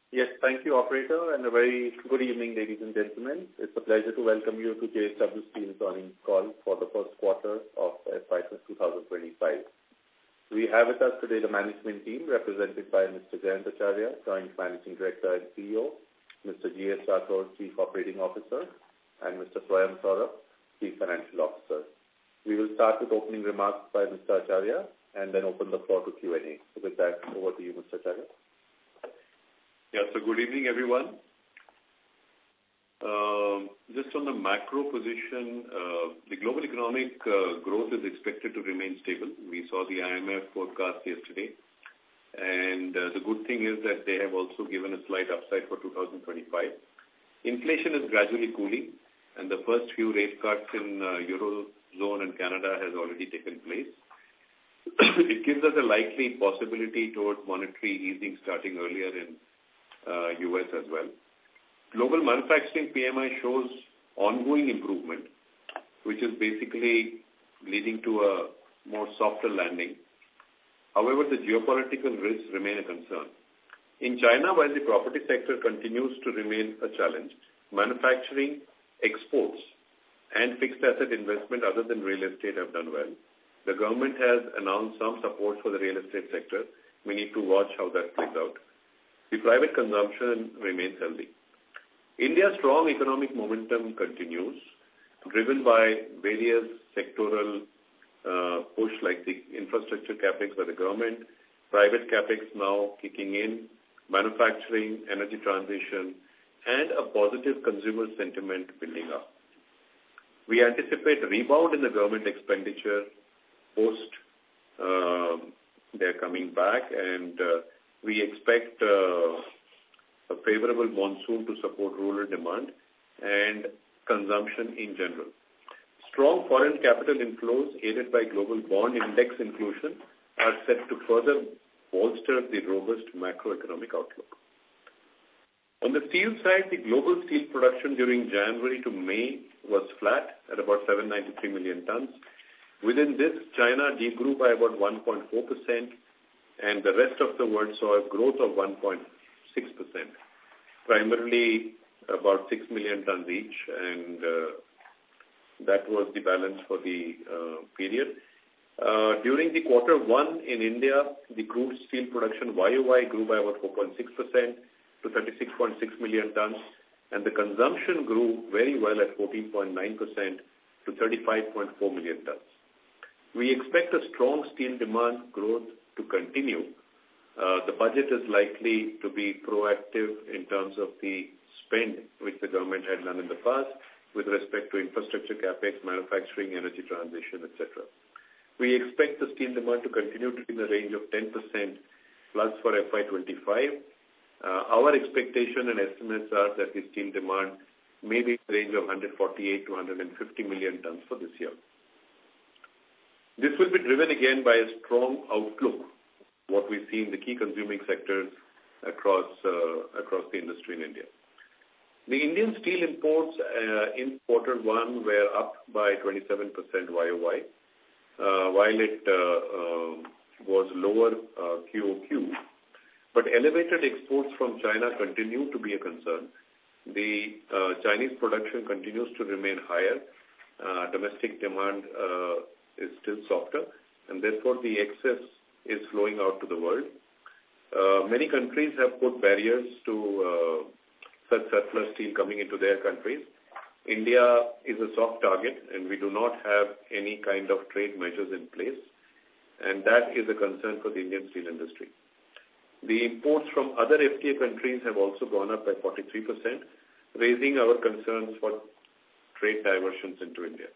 Yes, thank you, operator, and a very good evening, ladies and gentlemen. It's a pleasure to welcome you to JSW Steel's earnings call for the first quarter of FY 2025. We have with us today the management team represented by Mr. Jayant Acharya, Joint Managing Director and CEO, Mr. G.S. Rathore, Chief Operating Officer, and Mr. Swayam Saurabh, Chief Financial Officer. We will start with opening remarks by Mr. Acharya and then open the floor to Q&A. So with that, over to you, Mr. Acharya. Yeah, so good evening, everyone. Just on the macro position, the global economic growth is expected to remain stable. We saw the IMF forecast yesterday. And the good thing is that they have also given a slight upside for 2025. Inflation is gradually cooling, and the first few rate cuts in Eurozone and Canada has already taken place. It gives us a likely possibility towards monetary easing starting earlier in U.S. as well. Global manufacturing PMI shows ongoing improvement, which is basically leading to a more softer landing. However, the geopolitical risks remain a concern. In China, while the property sector continues to remain a challenge, manufacturing, exports, and fixed asset investment other than real estate have done well. The government has announced some support for the real estate sector. We need to watch how that plays out. The private consumption remains healthy. India's strong economic momentum continues, driven by various sectoral push like the infrastructure capex by the government, private capex now kicking in, manufacturing, energy transition, and a positive consumer sentiment building up. We anticipate a rebound in the government expenditure post their coming back, and we expect a favorable monsoon to support rural demand and consumption in general. Strong foreign capital inflows aided by global bond index inclusion are set to further bolster the robust macroeconomic outlook. On the steel side, the global steel production during January to May was flat at about 793 million tons. Within this, China degrew by about 1.4%, and the rest of the world saw a growth of 1.6%, primarily about 6 million tons each, and that was the balance for the period. During the quarter one in India, the crude steel production YOY grew by about 4.6% to 36.6 million tons, and the consumption grew very well at 14.9% to 35.4 million tons. We expect a strong steel demand growth to continue. The budget is likely to be proactive in terms of the spend which the government had done in the past with respect to infrastructure capex, manufacturing, energy transition, etc. We expect the steel demand to continue to be in the range of 10% plus for FY25. Our expectation and estimates are that the steel demand may be in the range of 148 to 150 million tons for this year. This will be driven again by a strong outlook, what we see in the key consuming sectors across the industry in India. The Indian steel imports in quarter one were up by 27% YOY, while it was lower QOQ. But elevated exports from China continue to be a concern. The Chinese production continues to remain higher. Domestic demand is still softer, and therefore the excess is flowing out to the world. Many countries have put barriers to such surplus steel coming into their countries. India is a soft target, and we do not have any kind of trade measures in place, and that is a concern for the Indian steel industry. The imports from other FTA countries have also gone up by 43%, raising our concerns for trade diversions into India.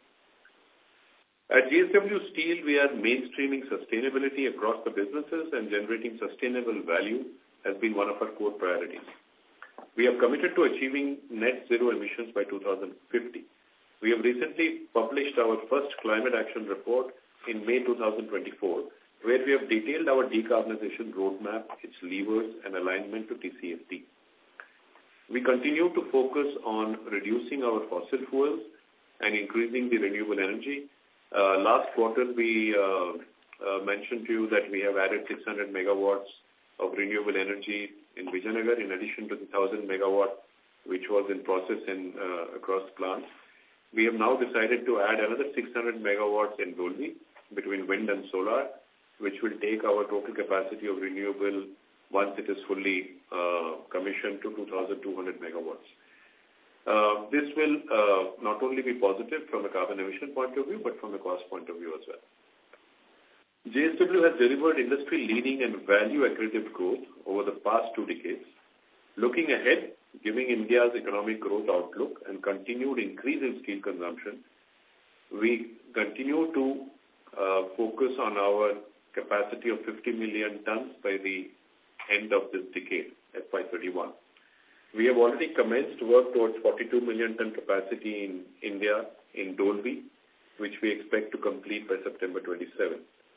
At JSW Steel, we are mainstreaming sustainability across the businesses, and generating sustainable value has been one of our core priorities. We are committed to achieving net zero emissions by 2050. We have recently published our first climate action report in May 2024, where we have detailed our decarbonization roadmap, its levers, and alignment to TCFD. We continue to focus on reducing our fossil fuels and increasing the renewable energy. Last quarter, we mentioned to you that we have added 600 megawatts of renewable energy in Vijayanagar, in addition to the 1,000 megawatt, which was in process across plants. We have now decided to add another 600 megawatts in Dolvi between wind and solar, which will take our total capacity of renewable once it is fully commissioned to 2,200 megawatts. This will not only be positive from a carbon emission point of view, but from a cost point of view as well. JSW has delivered industry-leading and value-accretive growth over the past 2 decades. Looking ahead, given India's economic growth outlook and continued increase in steel consumption, we continue to focus on our capacity of 50 million tons by the end of this decade, FY31. We have already commenced work towards 42 million ton capacity in India in Dolvi, which we expect to complete by September 27.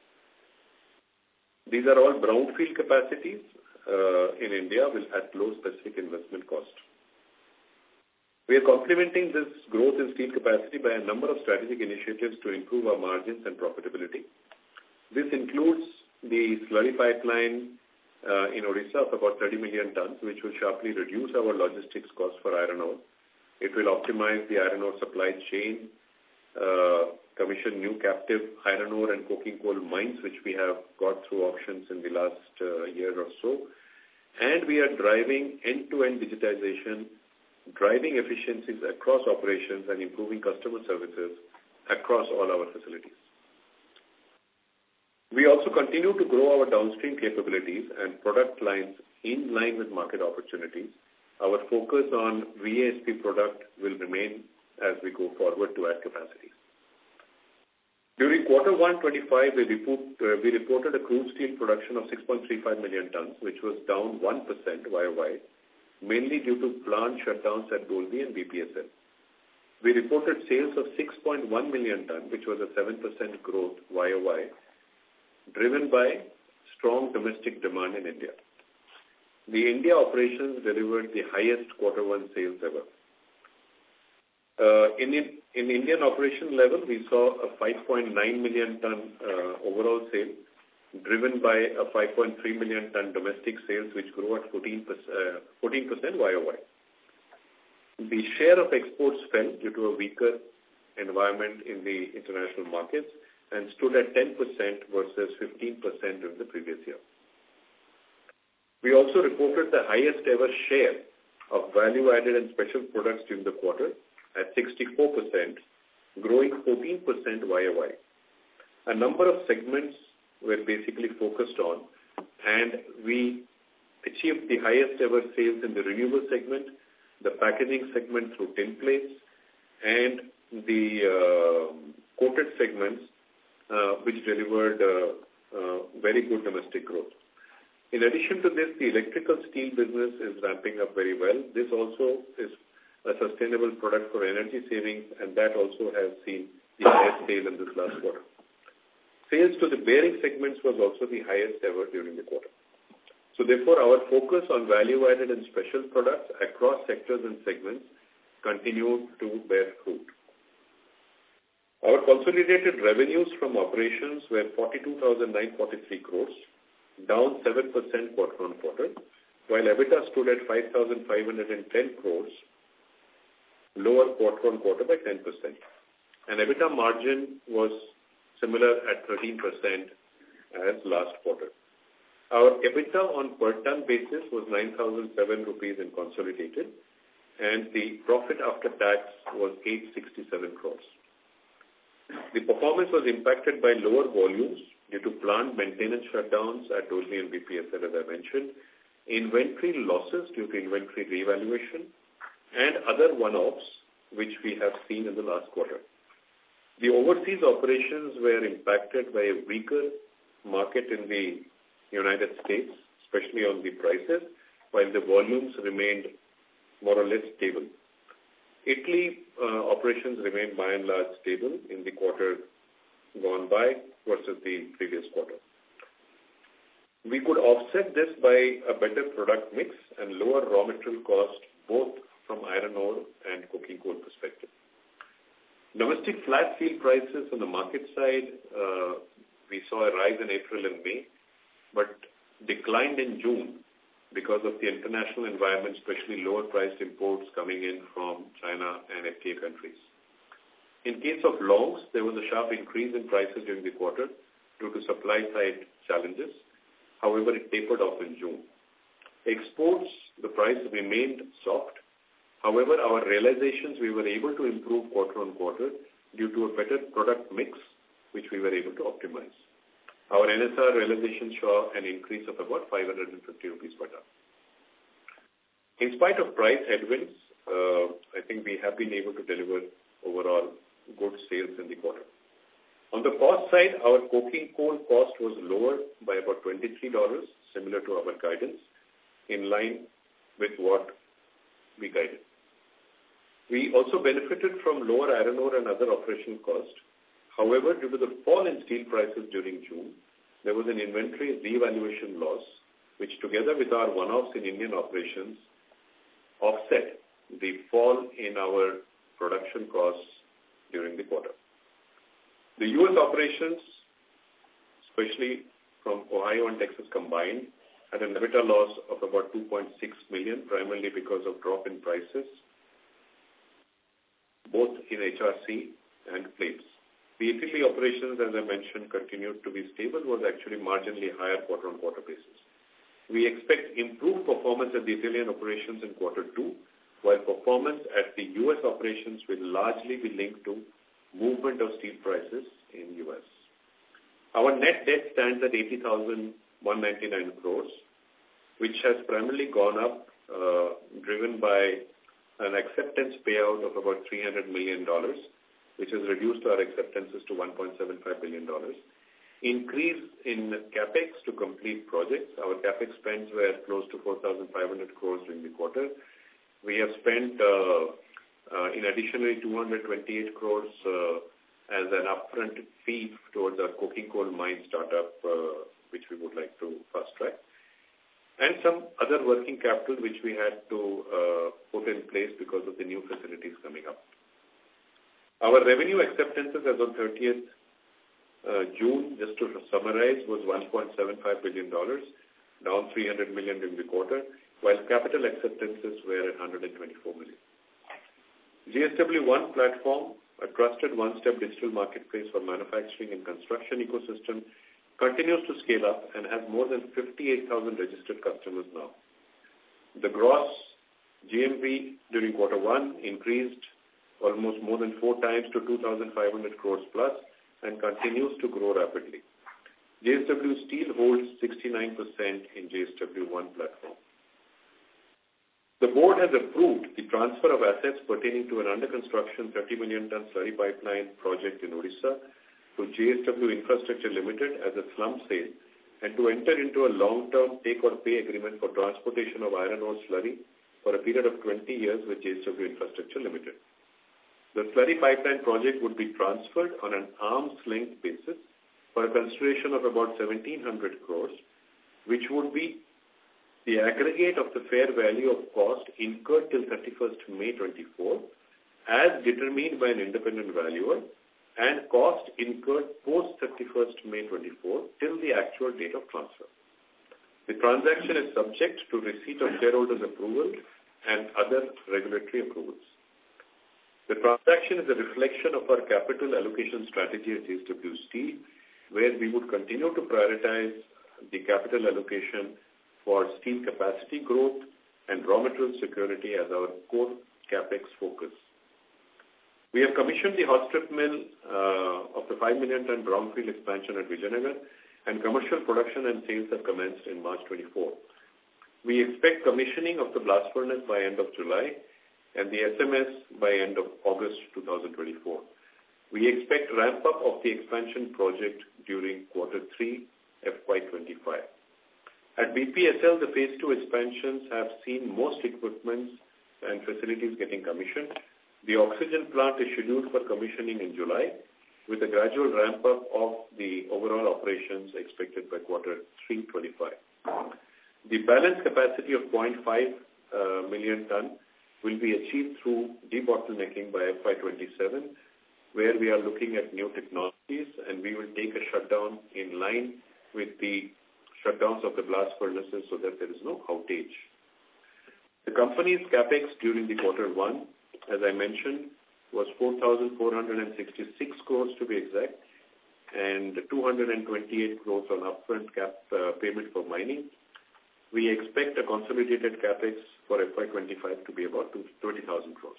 These are all brownfield capacities in India at low specific investment cost. We are complementing this growth in steel capacity by a number of strategic initiatives to improve our margins and profitability. This includes the slurry pipeline in Odisha of about 30 million tons, which will sharply reduce our logistics costs for iron ore. It will optimize the iron ore supply chain, commission new captive iron ore and coking coal mines, which we have got through auctions in the last year or so. And we are driving end-to-end digitization, driving efficiencies across operations and improving customer services across all our facilities. We also continue to grow our downstream capabilities and product lines in line with market opportunities. Our focus on VASP product will remain as we go forward to add capacities. During Q1 25, we reported a crude steel production of 6.35 million tons, which was down 1% YOY, mainly due to plant shutdowns at Dolvi and BPSL. We reported sales of 6.1 million tons, which was a 7% growth YOY, driven by strong domestic demand in India. The India operations delivered the highest Q1 sales ever. In Indian operation level, we saw a 5.9 million ton overall sale, driven by a 5.3 million ton domestic sales, which grew at 14% YOY. The share of exports fell due to a weaker environment in the international markets and stood at 10% versus 15% during the previous year. We also reported the highest ever share of value-added and special products during the quarter at 64%, growing 14% YOY. A number of segments were basically focused on, and we achieved the highest ever sales in the renewable segment, the packaging segment through tin plates, and the coated segments, which delivered very good domestic growth. In addition to this, the electrical steel business is ramping up very well. This also is a sustainable product for energy savings, and that also has seen the highest sale in this last quarter. Sales to the bearing segments was also the highest ever during the quarter. So therefore, our focus on value-added and special products across sectors and segments continued to bear fruit. Our consolidated revenues from operations were 42,943 crores, down 7% quarter-on-quarter, while EBITDA stood at 5,510 crores, lower quarter-on-quarter by 10%. And EBITDA margin was similar at 13% as last quarter. Our EBITDA on per ton basis was 9,007 rupees in consolidated, and the profit after tax was 867 crores. The performance was impacted by lower volumes due to plant maintenance shutdowns at Dolvi and BPSL, as I mentioned, inventory losses due to inventory revaluation, and other one-offs which we have seen in the last quarter. The overseas operations were impacted by a weaker market in the United States, especially on the prices, while the volumes remained more or less stable. Italy operations remained by and large stable in the quarter gone by versus the previous quarter. We could offset this by a better product mix and lower raw material cost, both from iron ore and coking coal perspective. Domestic flat steel prices on the market side, we saw a rise in April and May, but declined in June because of the international environment, especially lower-priced imports coming in from China and FTA countries. In case of longs, there was a sharp increase in prices during the quarter due to supply-side challenges. However, it tapered off in June. Exports, the price remained soft. However, our realizations, we were able to improve quarter on quarter due to a better product mix, which we were able to optimize. Our NSR realization saw an increase of about 550 rupees per ton. In spite of price headwinds, I think we have been able to deliver overall good sales in the quarter. On the cost side, our coking coal cost was lower by about $23, similar to our guidance, in line with what we guided. We also benefited from lower iron ore and other operational costs. However, due to the fall in steel prices during June, there was an inventory revaluation loss, which together with our one-offs in Indian operations, offset the fall in our production costs during the quarter. The U.S. operations, especially from Ohio and Texas combined, had an EBITDA loss of about $2.6 million, primarily because of drop in prices, both in HRC and plates. The Italy operations, as I mentioned, continued to be stable, was actually marginally higher quarter-on-quarter basis. We expect improved performance at the Italian operations in quarter 2, while performance at the U.S. operations will largely be linked to movement of steel prices in U.S. Our net debt stands at 80,199 crores, which has primarily gone up, driven by an acceptance payout of about $300 million, which has reduced our acceptances to $1.75 billion. Increase in CapEx to complete projects. Our CapEx spends were close to 4,500 crores during the quarter. We have spent, in additionally, 228 crores as an upfront fee towards our coking coal mine startup, which we would like to fast track. And some other working capital which we had to put in place because of the new facilities coming up. Our revenue acceptances as of 30th June, just to summarize, was $1.75 billion, down $300 million during the quarter, while capital acceptances were at $124 million. JSW One platform, a trusted one-step digital marketplace for manufacturing and construction ecosystem, continues to scale up and has more than 58,000 registered customers now. The gross GMV during quarter 1 increased almost more than 4 times to 2,500 crores plus and continues to grow rapidly. JSW Steel holds 69% in JSW One platform. The board has approved the transfer of assets pertaining to an under-construction 30 million ton slurry pipeline project in Odisha to JSW Infrastructure Limited as a slump sale and to enter into a long-term take-or-pay agreement for transportation of iron ore slurry for a period of 20 years with JSW Infrastructure Limited. The slurry pipeline project would be transferred on an arm's length basis for a consideration of about 1,700 crores, which would be the aggregate of the fair value of cost incurred till 31st May 24, as determined by an independent valuer, and cost incurred post 31st May 24 till the actual date of transfer. The transaction is subject to receipt of shareholders' approval and other regulatory approvals. The transaction is a reflection of our capital allocation strategy at JSW Steel, where we would continue to prioritize the capital allocation for steel capacity growth and raw material security as our core capex focus. We have commissioned the hot strip mill of the 5 million ton brownfield expansion at Vijayanagar, and commercial production and sales have commenced in March 24. We expect commissioning of the blast furnace by end of July and the SMS by end of August 2024. We expect ramp-up of the expansion project during quarter 3 FY25. At BPSL, the phase 2 expansions have seen most equipment and facilities getting commissioned. The oxygen plant is scheduled for commissioning in July, with a gradual ramp-up of the overall operations expected by quarter 3 25. The balance capacity of 0.5 million ton will be achieved through debottlenecking by FY27, where we are looking at new technologies, and we will take a shutdown in line with the shutdowns of the blast furnaces so that there is no outage. The company's capex during the quarter one, as I mentioned, was 4,466 crores to be exact, and 228 crores on upfront payment for mining. We expect a consolidated capex for FY25 to be about 20,000 crores.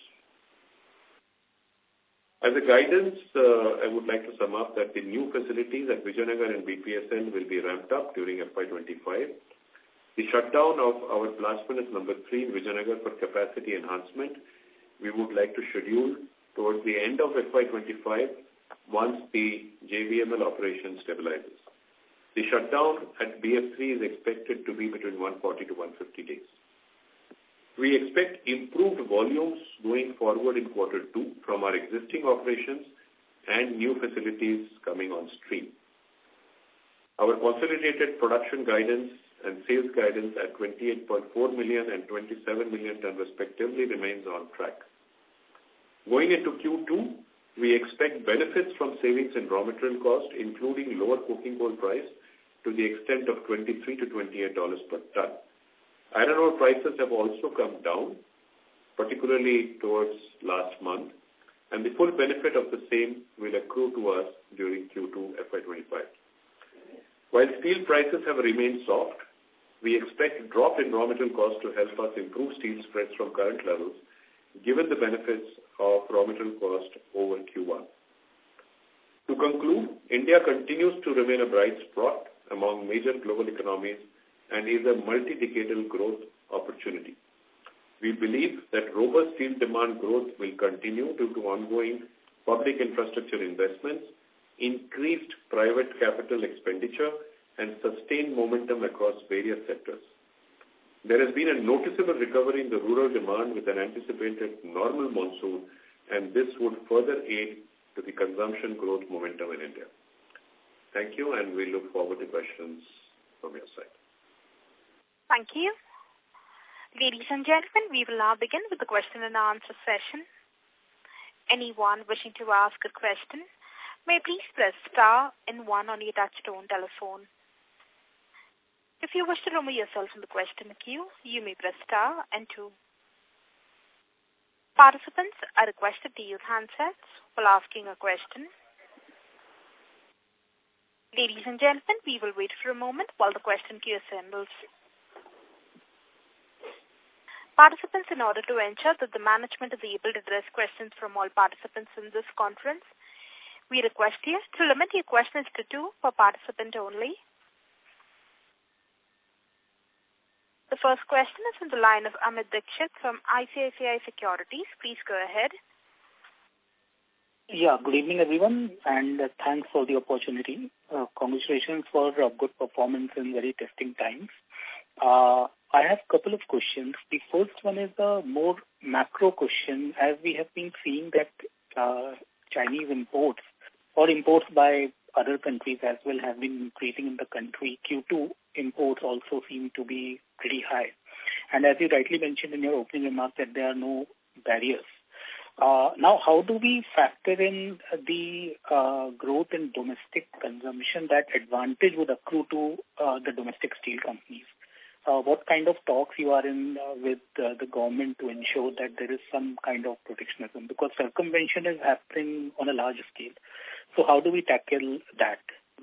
As a guidance, I would like to sum up that the new facilities at Vijayanagar and BPSL will be ramped up during FY25. The shutdown of our blast furnace number 3 in Vijayanagar for capacity enhancement, we would like to schedule towards the end of FY25 once the JVML operation stabilizes. The shutdown at BF3 is expected to be between 140 to 150 days. We expect improved volumes going forward in quarter 2 from our existing operations and new facilities coming on stream. Our consolidated production guidance and sales guidance at 28.4 million and 27 million ton respectively remains on track. Going into Q2, we expect benefits from savings in raw material cost, including lower coking coal price to the extent of $23 to $28 per ton. Iron ore prices have also come down, particularly towards last month, and the full benefit of the same will accrue to us during Q2 FY25. While steel prices have remained soft, we expect a drop in raw material cost to help us improve steel spreads from current levels, given the benefits of raw material cost over Q1. To conclude, India continues to remain a bright spot among major global economies and is a multi-decadal growth opportunity. We believe that robust steel demand growth will continue due to ongoing public infrastructure investments, increased private capital expenditure, and sustained momentum across various sectors. There has been a noticeable recovery in the rural demand with an anticipated normal monsoon, and this would further aid to the consumption growth momentum in India. Thank you, and we look forward to questions from your side. Thank you. Ladies and gentlemen, we will now begin with the question and answer session. Anyone wishing to ask a question may please press star and 1 on your touchtone telephone. If you wish to remove yourself from the question queue, you may press star and 2. Participants are requested to use handsets while asking a question. Ladies and gentlemen, we will wait for a moment while the question queue assembles. Participants, in order to ensure that the management is able to address questions from all participants in this conference, we request you to limit your questions to 2 per participant only. The first question is from the line of Amit Dixit from ICICI Securities. Please go ahead. Yeah, good evening, everyone, and thanks for the opportunity. Congratulations for a good performance in very testing times. I have a couple of questions. The first one is a more macro question, as we have been seeing that Chinese imports or imports by other countries as well have been increasing in the country. Q2 imports also seem to be pretty high. And as you rightly mentioned in your opening remarks that there are no barriers. Now, how do we factor in the growth in domestic consumption? That advantage would accrue to the domestic steel companies. What kind of talks you are in with the government to ensure that there is some kind of protectionism? Because circumvention is happening on a large scale. So how do we tackle that?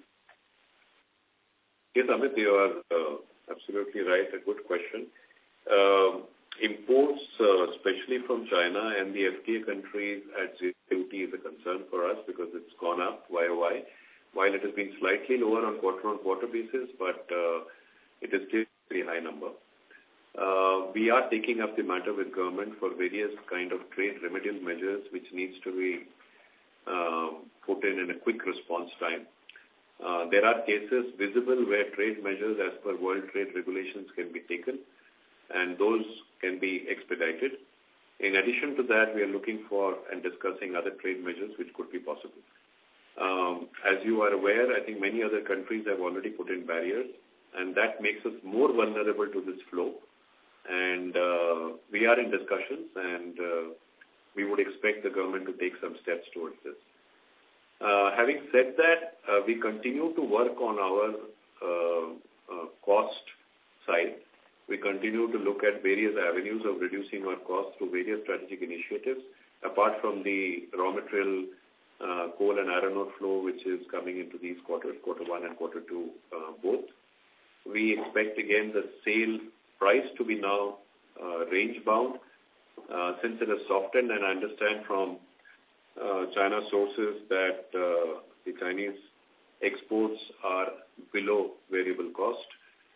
Yes, Amit, you are absolutely right. A good question. Imports, especially from China and the FTA countries at zero duty, is a concern for us because it's gone up YOY, while it has been slightly lower on quarter-on-quarter basis, but it is still a very high number. We are taking up the matter with government for various kind of trade remedial measures which needs to be put in a quick response time. There are cases visible where trade measures as per World Trade Regulations can be taken, and those can be expedited. In addition to that, we are looking for and discussing other trade measures which could be possible. As you are aware, I think many other countries have already put in barriers, and that makes us more vulnerable to this flow. And we are in discussions, and we would expect the government to take some steps towards this. Having said that, we continue to work on our cost side, we continue to look at various avenues of reducing our costs through various strategic initiatives, apart from the raw material, coal and iron ore flow, which is coming into these quarters, quarter one and quarter two, both. We expect again the sale price to be now range bound since it has softened, and I understand from China sources that the Chinese exports are below variable cost.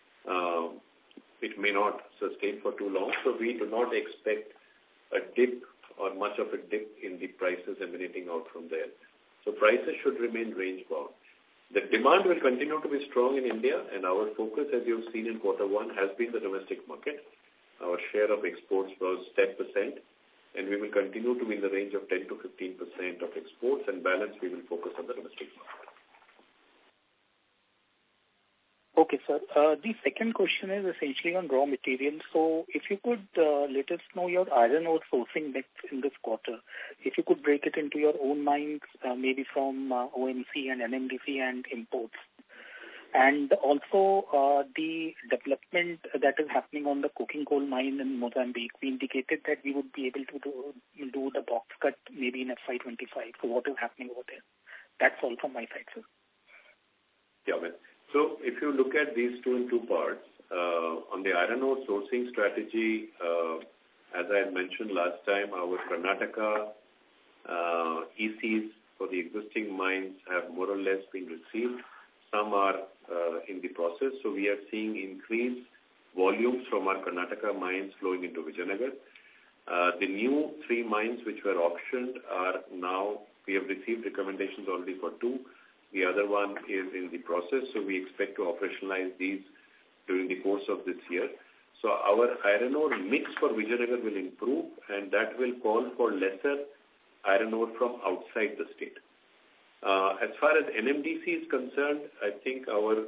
It may not sustain for too long, so we do not expect a dip or much of a dip in the prices emanating out from there. So prices should remain range bound. The demand will continue to be strong in India, and our focus, as you've seen in quarter one, has been the domestic market. Our share of exports was 10%, and we will continue to be in the range of 10 to 15% of exports, and balance we will focus on the domestic market. Okay, sir. The second question is essentially on raw materials. So if you could let us know your iron ore sourcing mix in this quarter. If you could break it into your own mines, maybe from OMC and NMDC and imports. And also the development that is happening on the coking coal mine in Mozambique. We indicated that we would be able to do the box cut maybe in FY25. So what is happening over there? That's all from my side, sir. Yeah, well. So if you look at these two in two parts, on the iron ore sourcing strategy, as I had mentioned last time, our Karnataka ECs for the existing mines have more or less been received. Some are in the process. So we are seeing increased volumes from our Karnataka mines flowing into Vijayanagar. The new 3 mines which were auctioned are now, we have received recommendations already for 2. The other one is in the process, so we expect to operationalize these during the course of this year. So our iron ore mix for Vijayanagar will improve, and that will call for lesser iron ore from outside the state. As far as NMDC is concerned, I think our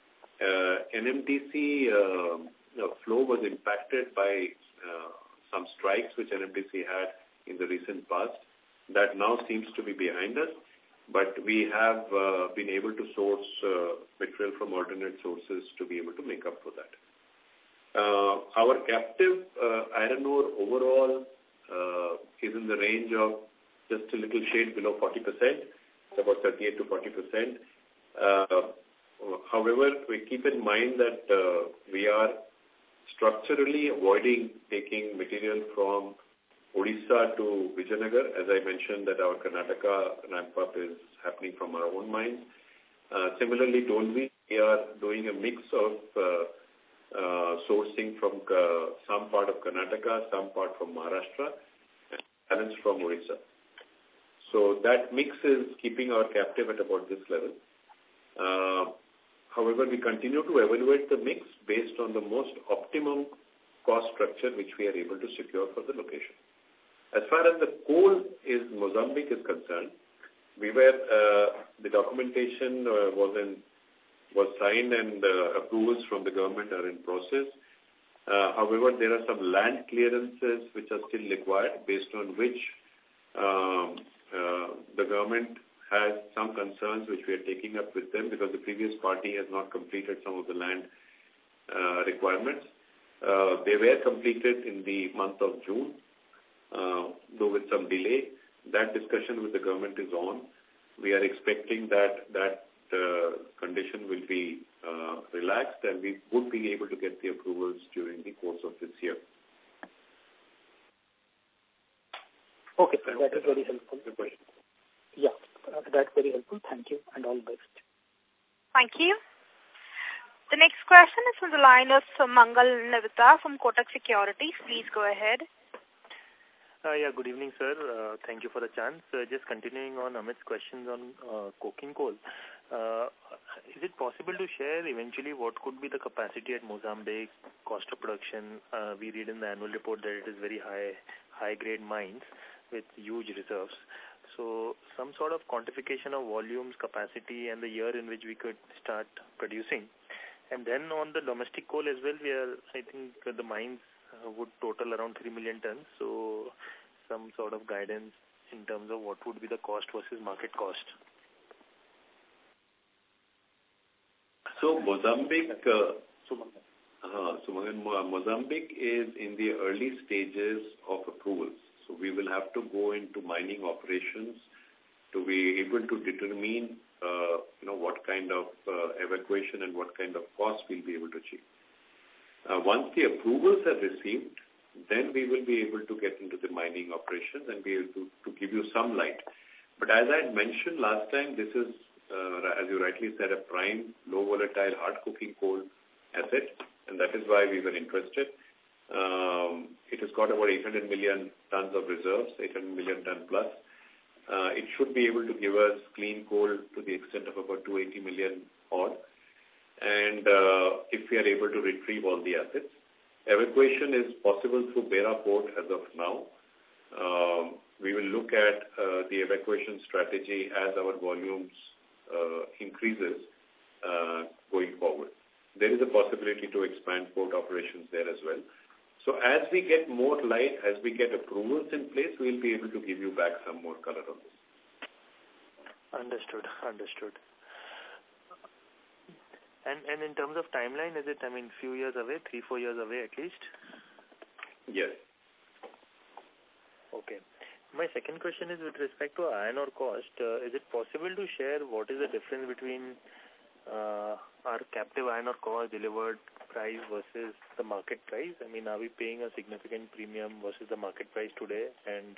NMDC flow was impacted by some strikes which NMDC had in the recent past. That now seems to be behind us. But we have been able to source material from alternate sources to be able to make up for that. Our captive iron ore overall is in the range of just a little shade below 40%. It's about 38 to 40%. However, we keep in mind that we are structurally avoiding taking material from Odisha to Vijayanagar. As I mentioned, that our Karnataka ramp-up is happening from our own mines. Similarly, Dolvi, we are doing a mix of sourcing from some part of Karnataka, some part from Maharashtra, and balance from Odisha. So that mix is keeping our captive at about this level. However, we continue to evaluate the mix based on the most optimum cost structure which we are able to secure for the location. As far as the coal is Mozambique is concerned, we were the documentation was signed and approvals from the government are in process. However, there are some land clearances which are still required, based on which the government has some concerns which we are taking up with them, because the previous party has not completed some of the land requirements. They were completed in the month of June. Though with some delay. That discussion with the government is on. We are expecting that condition will be relaxed, and we would be able to get the approvals during the course of this year. Okay, sir. That is very helpful. Yeah, that's very helpful. Thank you, and all the best. Thank you. The next question is from the line of Mangal Navita from Kotak Securities. Please go ahead. Yeah, good evening, sir. Thank you for the chance. Just continuing on Amit's questions on coking coal. Is it possible to share eventually what could be the capacity at Mozambique, cost of production? We read in the annual report that it is very high-grade mines with huge reserves. So some sort of quantification of volumes, capacity, and the year in which we could start producing. And then on the domestic coal as well, I think the mines would total around 3 million tons. So some sort of guidance in terms of what would be the cost versus market cost. So Mozambique, Mozambique is in the early stages of approvals. So we will have to go into mining operations to be able to determine, what kind of evacuation and what kind of cost we'll be able to achieve. Once the approvals are received, then we will be able to get into the mining operations and be able to give you some light. But as I had mentioned last time, this is, as you rightly said, a prime, low volatile, hard coking coal asset, and that is why we were interested. It has got about 800 million tons of reserves, 800 million ton plus. It should be able to give us clean coal to the extent of about 280 million odd. And if we are able to retrieve all the assets, evacuation is possible through Beira Port as of now. We will look at the evacuation strategy as our volumes increases going forward. There is a possibility to expand port operations there as well. So as we get more light, as we get approvals in place, we'll be able to give you back some more color on this. Understood. And in terms of timeline, is it, few years away, 3-4 years away at least? Yes. Okay. My second question is with respect to iron ore cost. Is it possible to share what is the difference between our captive iron ore cost delivered price versus the market price? Are we paying a significant premium versus the market price today? And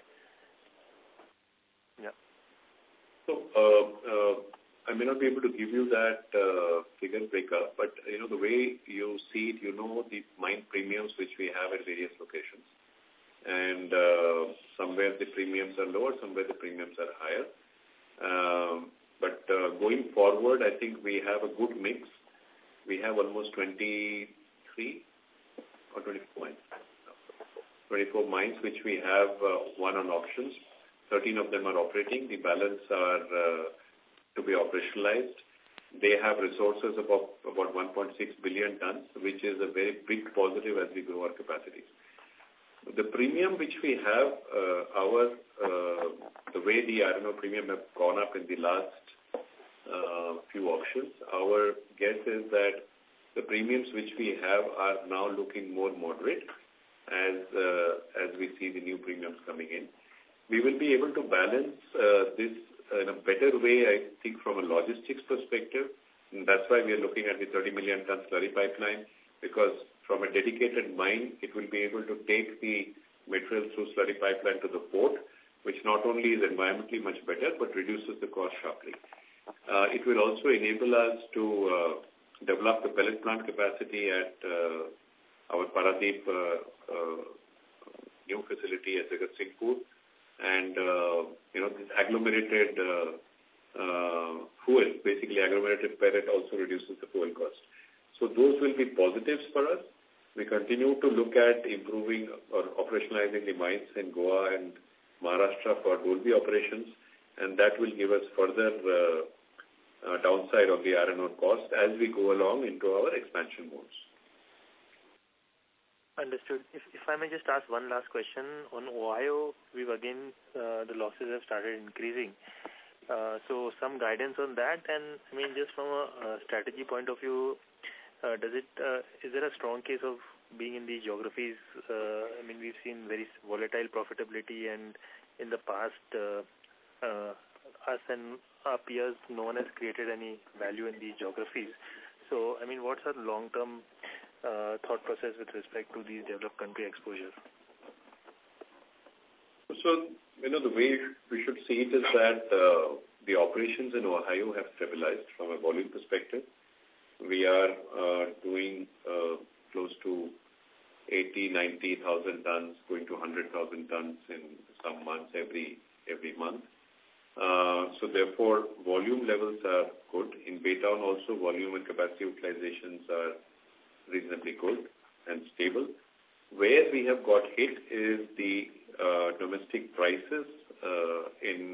yeah. So I may not be able to give you that figure breakup, but the way you see it, the mine premiums which we have at various locations. And somewhere the premiums are lower, somewhere the premiums are higher. But going forward, I think we have a good mix. We have almost 23 or 24 mines. 24 mines which we have won on auctions. 13 of them are operating. The balance are to be operationalized. They have resources of about 1.6 billion tons, which is a very big positive as we grow our capacities. The premium which we have, the way the iron ore premium have gone up in the last few auctions, our guess is that the premiums which we have are now looking more moderate as we see the new premiums coming in. We will be able to balance this in a better way, I think, from a logistics perspective. And that's why we are looking at the 30 million ton slurry pipeline, because from a dedicated mine, it will be able to take the material through slurry pipeline to the port, which not only is environmentally much better, but reduces the cost sharply. It will also enable us to develop the pellet plant capacity at our Paradeep new facility at Jagatsinghpur. And, this agglomerated fuel, basically agglomerated pellet, also reduces the fuel cost. So those will be positives for us. We continue to look at improving or operationalizing the mines in Goa and Maharashtra for Dolvi operations, and that will give us further downside of the iron ore cost as we go along into our expansion modes. Understood. If I may just ask one last question. On Ohio, we've again, the losses have started increasing. So some guidance on that, and just from a strategy point of view, is there a strong case of being in these geographies? We've seen very volatile profitability, and in the past, us and our peers, no one has created any value in these geographies. So, what's our long-term thought process with respect to these developed country exposure? So, the way we should see it is that the operations in Ohio have stabilized from a volume perspective. We are doing close to 80,000-90,000 tons, going to 100,000 tons in some months every month. So therefore, volume levels are good. In Baytown also, volume and capacity utilizations are reasonably good and stable. Where we have got hit is the domestic prices in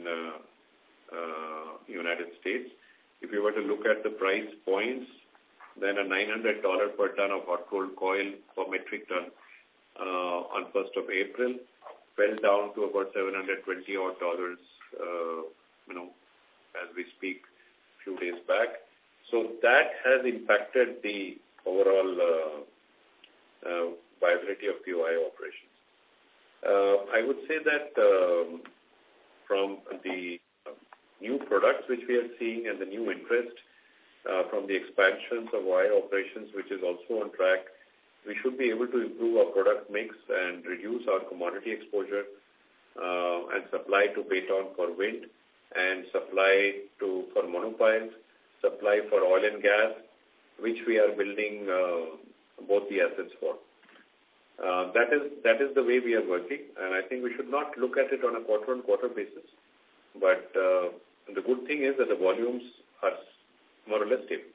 United States. If you were to look at the price points, then a $900 per ton of hot rolled coil per metric ton on 1st of April fell down to about $720 odd, as we speak, a few days back. So that has impacted the overall viability of the Ohio operations. I would say that from the new products which we are seeing and the new interest from the expansions of Ohio operations, which is also on track, we should be able to improve our product mix and reduce our commodity exposure and supply to Baytown for wind and supply for monopiles, supply for oil and gas, which we are building both the assets for. That is the way we are working, and I think we should not look at it on a quarter-on-quarter basis. But the good thing is that the volumes are more or less stable.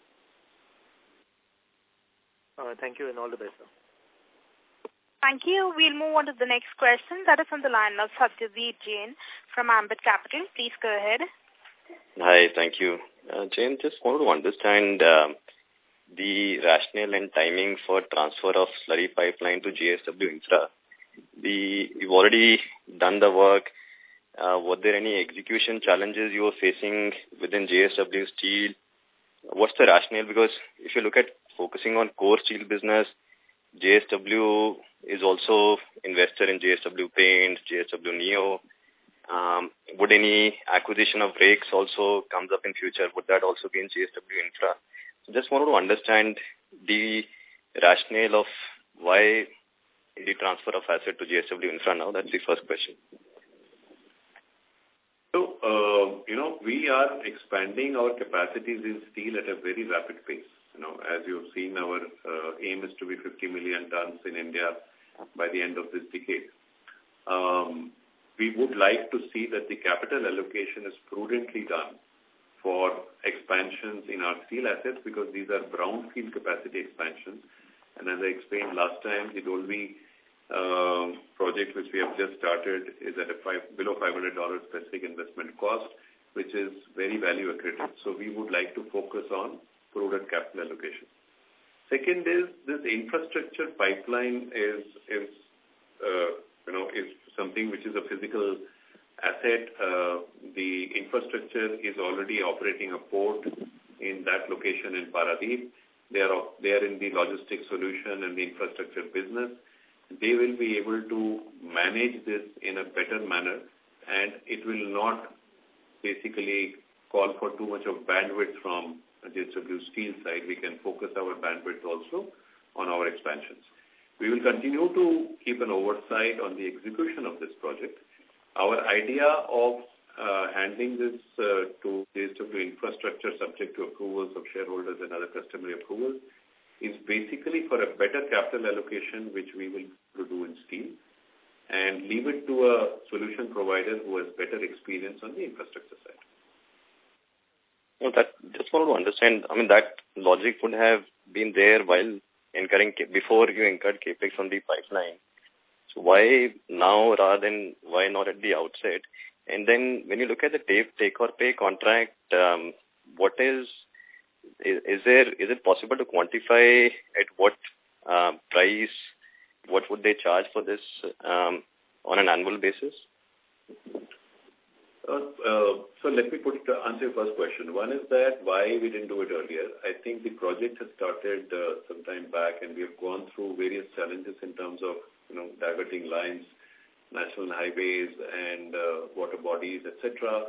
Thank you and all the best, sir. Thank you. We'll move on to the next question. That is on the line of Satyajit Jain from Ambit Capital. Please go ahead. Hi, thank you. Jain, just wanted to understand the rationale and timing for transfer of slurry pipeline to JSW Infra. You've already done the work. Were there any execution challenges you were facing within JSW Steel? What's the rationale? Because if you look at focusing on core steel business, JSW is also invested in JSW Paints, JSW Neo. Would any acquisition of rakes also comes up in future? Would that also be in JSW Infra? So just wanted to understand the rationale of why the transfer of asset to JSW Infra now. That's the first question. So, we are expanding our capacities in steel at a very rapid pace. As you've seen, our aim is to be 50 million tons in India by the end of this decade. We would like to see that the capital allocation is prudently done for expansions in our steel assets, because these are brownfield capacity expansions. And as I explained last time, the Dolvi project which we have just started is at below $500 specific investment cost, which is very value accretive. So we would like to focus on prudent capital allocation. Second is this infrastructure pipeline is something which is a physical asset. The infrastructure is already operating a port in that location in Paradip. They are in the logistics solution and the infrastructure business. They will be able to manage this in a better manner, and it will not basically call for too much of bandwidth from JSW Steel side. We can focus our bandwidth also on our expansions. We will continue to keep an oversight on the execution of this project. Our idea of handling this to JSW Infrastructure subject to approvals of shareholders and other customary approvals is basically for a better capital allocation, which we will do in steel, and leave it to a solution provider who has better experience on the infrastructure side. Well, that just wanted to understand. I mean, that logic would have been there while before you incurred capex on the pipeline. So why now rather than why not at the outset? And then when you look at the take or pay contract, what is it possible to quantify at what price? What would they charge for this on an annual basis? So let me answer your first question. One is that why we didn't do it earlier. I think the project has started some time back, and we have gone through various challenges in terms of diverting lines, national highways, and water bodies, etc.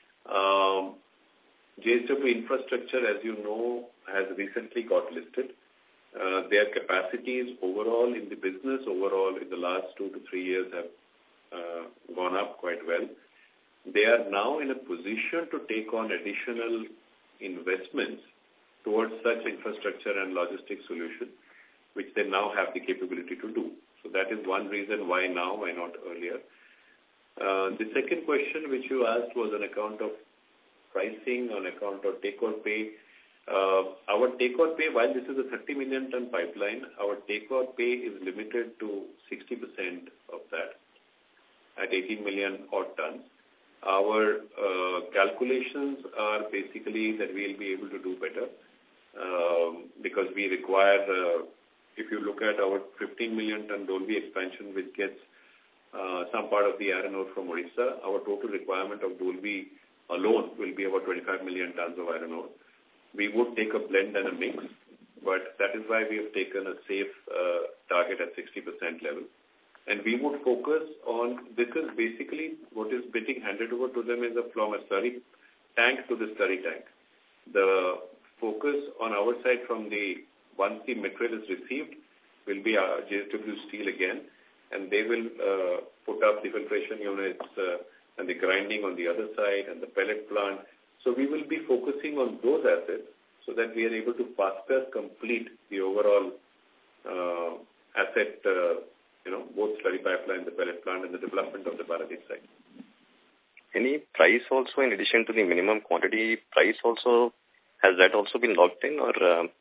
JSW Infrastructure, as you know, has recently got listed. Their capacities overall in the business in the last 2 to 3 years have gone up quite well. They are now in a position to take on additional investments towards such infrastructure and logistics solution, which they now have the capability to do. So that is one reason why now, why not earlier. The second question which you asked was on account of pricing, on account of take or pay. Our take or pay, while this is a 30 million ton pipeline, our take or pay is limited to 60% of that at 18 million odd tons. Our calculations are basically that we will be able to do better because we require, if you look at our 15 million ton Dolvi expansion, which gets some part of the iron ore from Odisha, our total requirement of Dolvi alone will be about 25 million tons of iron ore. we would take a blend and a mix, but that is why we have taken a safe target at 60% level. And we would focus on, this is basically what is getting handed over to them is from a slurry tank to the slurry tank. The focus on our side from once the material is received, will be JSW Steel again, and they will put up the filtration units and the grinding on the other side and the pellet plant. So we will be focusing on those assets so that we are able to faster complete the overall asset, both slurry pipeline, the pellet plant, and the development of the Paradeep site. Any price also in addition to the minimum quantity price also, has that also been locked in or?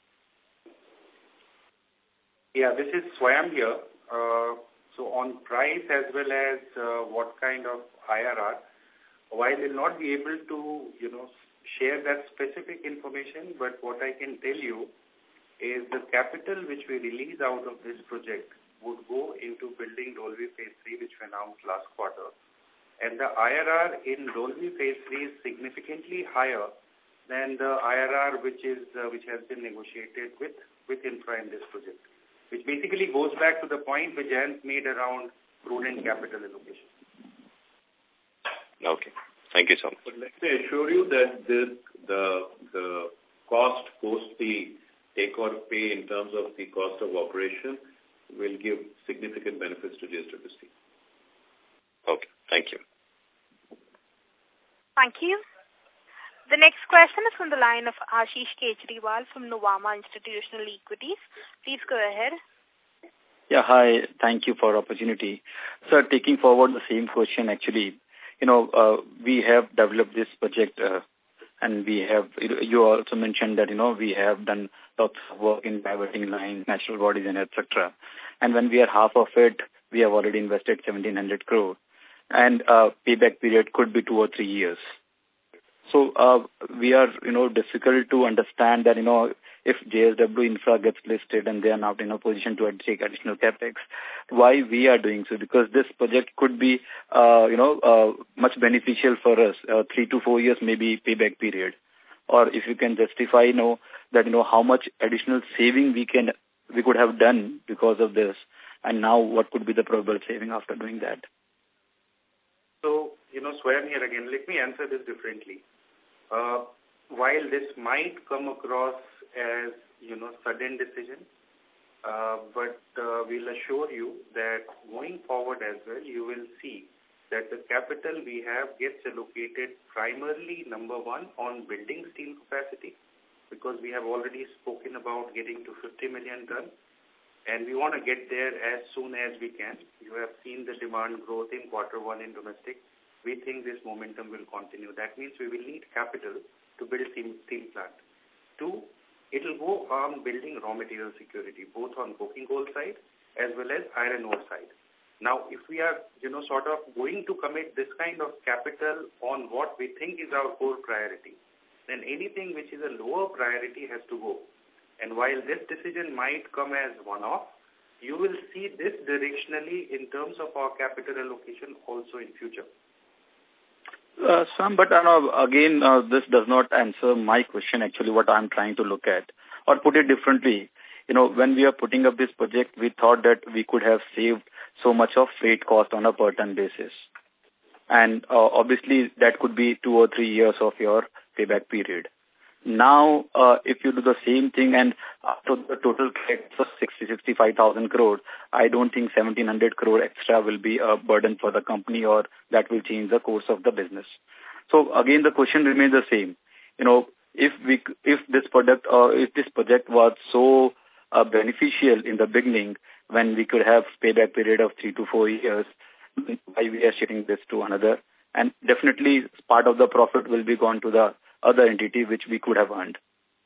Yeah, this is Swayam here. So on price as well as what kind of IRR, while we'll not be able to, share that specific information, but what I can tell you is the capital which we release out of this project would go into building Dolvi Phase 3, which we announced last quarter. And the IRR in Dolvi Phase 3 is significantly higher than the IRR which has been negotiated with Infra in this project, which basically goes back to the point which Jayant made around prudent capital allocation. Okay. Thank you so much. But let me assure you that the cost post the take or pay in terms of the cost of operation will give significant benefits to JSW Steel. Okay. Thank you. Thank you. The next question is from the line of Ashish Kejriwal from Nuvama Institutional Equities. Please go ahead. Yeah, hi. Thank you for the opportunity. Sir, taking forward the same question, actually, we have developed this project and you also mentioned that, we have done lots of work in diverting lines, natural bodies and etc. And when we are half of it, we have already invested 1,700 crore and payback period could be 2 or 3 years. So we are, difficult to understand that, if JSW Infra gets listed and they are not in a position to take additional capex, why we are doing so? Because this project could be, much beneficial for us, 3 to 4 years maybe payback period. Or if you can justify, that, how much additional saving we could have done because of this, and now what could be the probable saving after doing that? So, Swayam here again. Let me answer this differently. While this might come across as, sudden decision, but we'll assure you that going forward as well, you will see that the capital we have gets allocated primarily, number one, on building steel capacity, because we have already spoken about getting to 50 million tons, and we want to get there as soon as we can. You have seen the demand growth in Q1 in domestic. We think this momentum will continue. That means we will need capital to build steel plant. 2, it will go on building raw material security, both on coking coal side as well as iron ore side. Now, if we are, sort of going to commit this kind of capital on what we think is our core priority, then anything which is a lower priority has to go. And while this decision might come as one-off, you will see this directionally in terms of our capital allocation also in future. Sam, but again, this does not answer my question, actually, what I'm trying to look at. Or put it differently, when we are putting up this project, we thought that we could have saved so much of freight cost on a per ton basis. And obviously, that could be 2 or 3 years of your payback period. Now, if you do the same thing and after the total CapEx of 65,000 crore, I don't think 1,700 crore extra will be a burden for the company or that will change the course of the business. So again, the question remains the same. If this project was so beneficial in the beginning, when we could have payback period of 3 to 4 years, why we are shifting this to another? And definitely part of the profit will be gone to the other entity which we could have earned.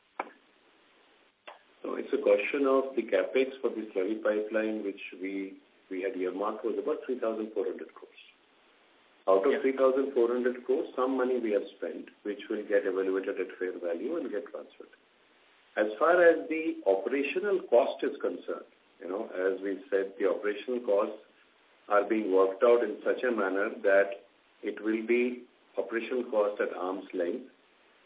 So it's a question of the capex for the slurry pipeline which we had earmarked was about 3,400 crores. Out of 3,400 crores, some money we have spent, which will get evaluated at fair value and get transferred. As far as the operational cost is concerned, as we said, the operational costs are being worked out in such a manner that it will be operational cost at arm's length.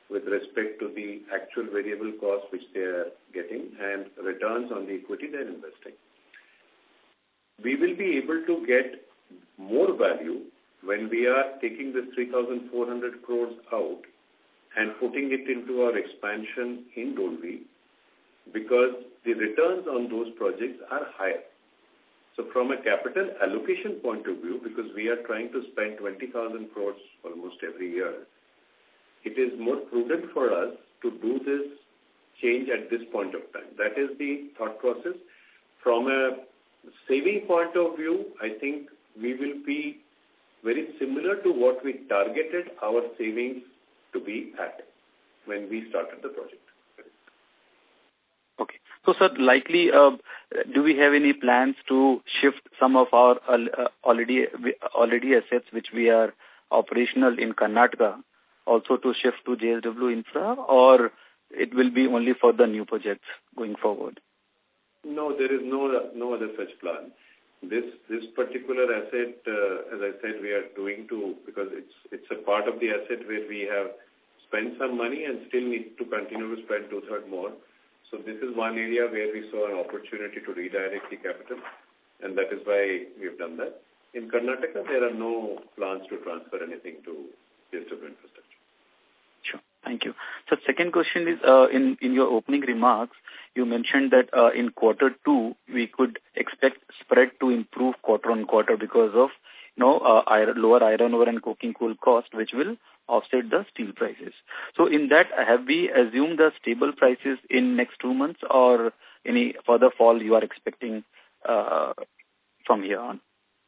with respect to the actual variable cost which they are getting and returns on the equity they are investing. We will be able to get more value when we are taking this 3,400 crores out and putting it into our expansion in Dolvi, because the returns on those projects are higher. So from a capital allocation point of view, because we are trying to spend 20,000 crores almost every year, it is more prudent for us to do this change at this point of time. That is the thought process. From a saving point of view, I think we will be very similar to what we targeted our savings to be at when we started the project. Okay. So, sir, likely, do we have any plans to shift some of our already assets which we are operational in Karnataka also to shift to JSW Infra, or it will be only for the new projects going forward? No, there is no other such plan. This particular asset, as I said, we are doing because it's a part of the asset where we have spent some money and still need to continue to spend 2/3 more. So this is one area where we saw an opportunity to redirect the capital, and that is why we have done that. In Karnataka, there are no plans to transfer anything to JSW Infrastructure. Sure. Thank you. So second question is, in your opening remarks, you mentioned that in Q2, we could expect spread to improve quarter on quarter because of, lower iron ore and coking coal cost, which will offset the steel prices. So in that, have we assumed the stable prices in next 2 months, or any further fall you are expecting from here on?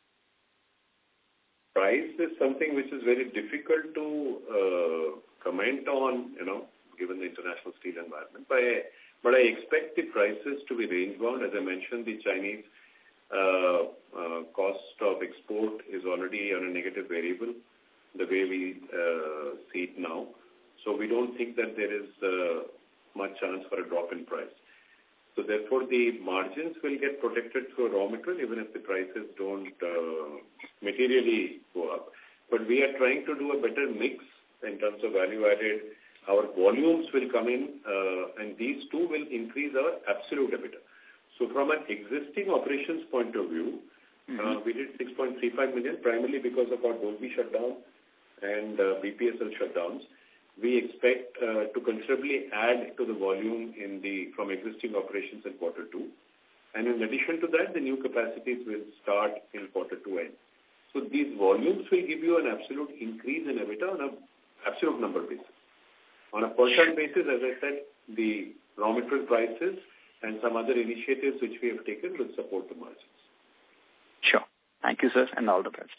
Price is something which is very difficult to comment on, given the international steel environment. But I expect the prices to be range bound. As I mentioned, the Chinese cost of export is already on a negative variable, the way we see it now. So we don't think that there is much chance for a drop in price. So therefore, the margins will get protected through raw material, even if the prices don't materially go up. But we are trying to do a better mix in terms of value added. Our volumes will come in, and these two will increase our absolute EBITDA. So from an existing operations point of view, we did 6.35 million, primarily because of our Dolvi shutdown and BPSL shutdowns. We expect to considerably add to the volume from existing operations in Q2. And in addition to that, the new capacities will start in Q2 end. So these volumes will give you an absolute increase in EBITDA on an absolute number basis. On a per ton basis, as I said, the raw material prices and some other initiatives which we have taken will support the margins. Sure. Thank you, sir, and all the best.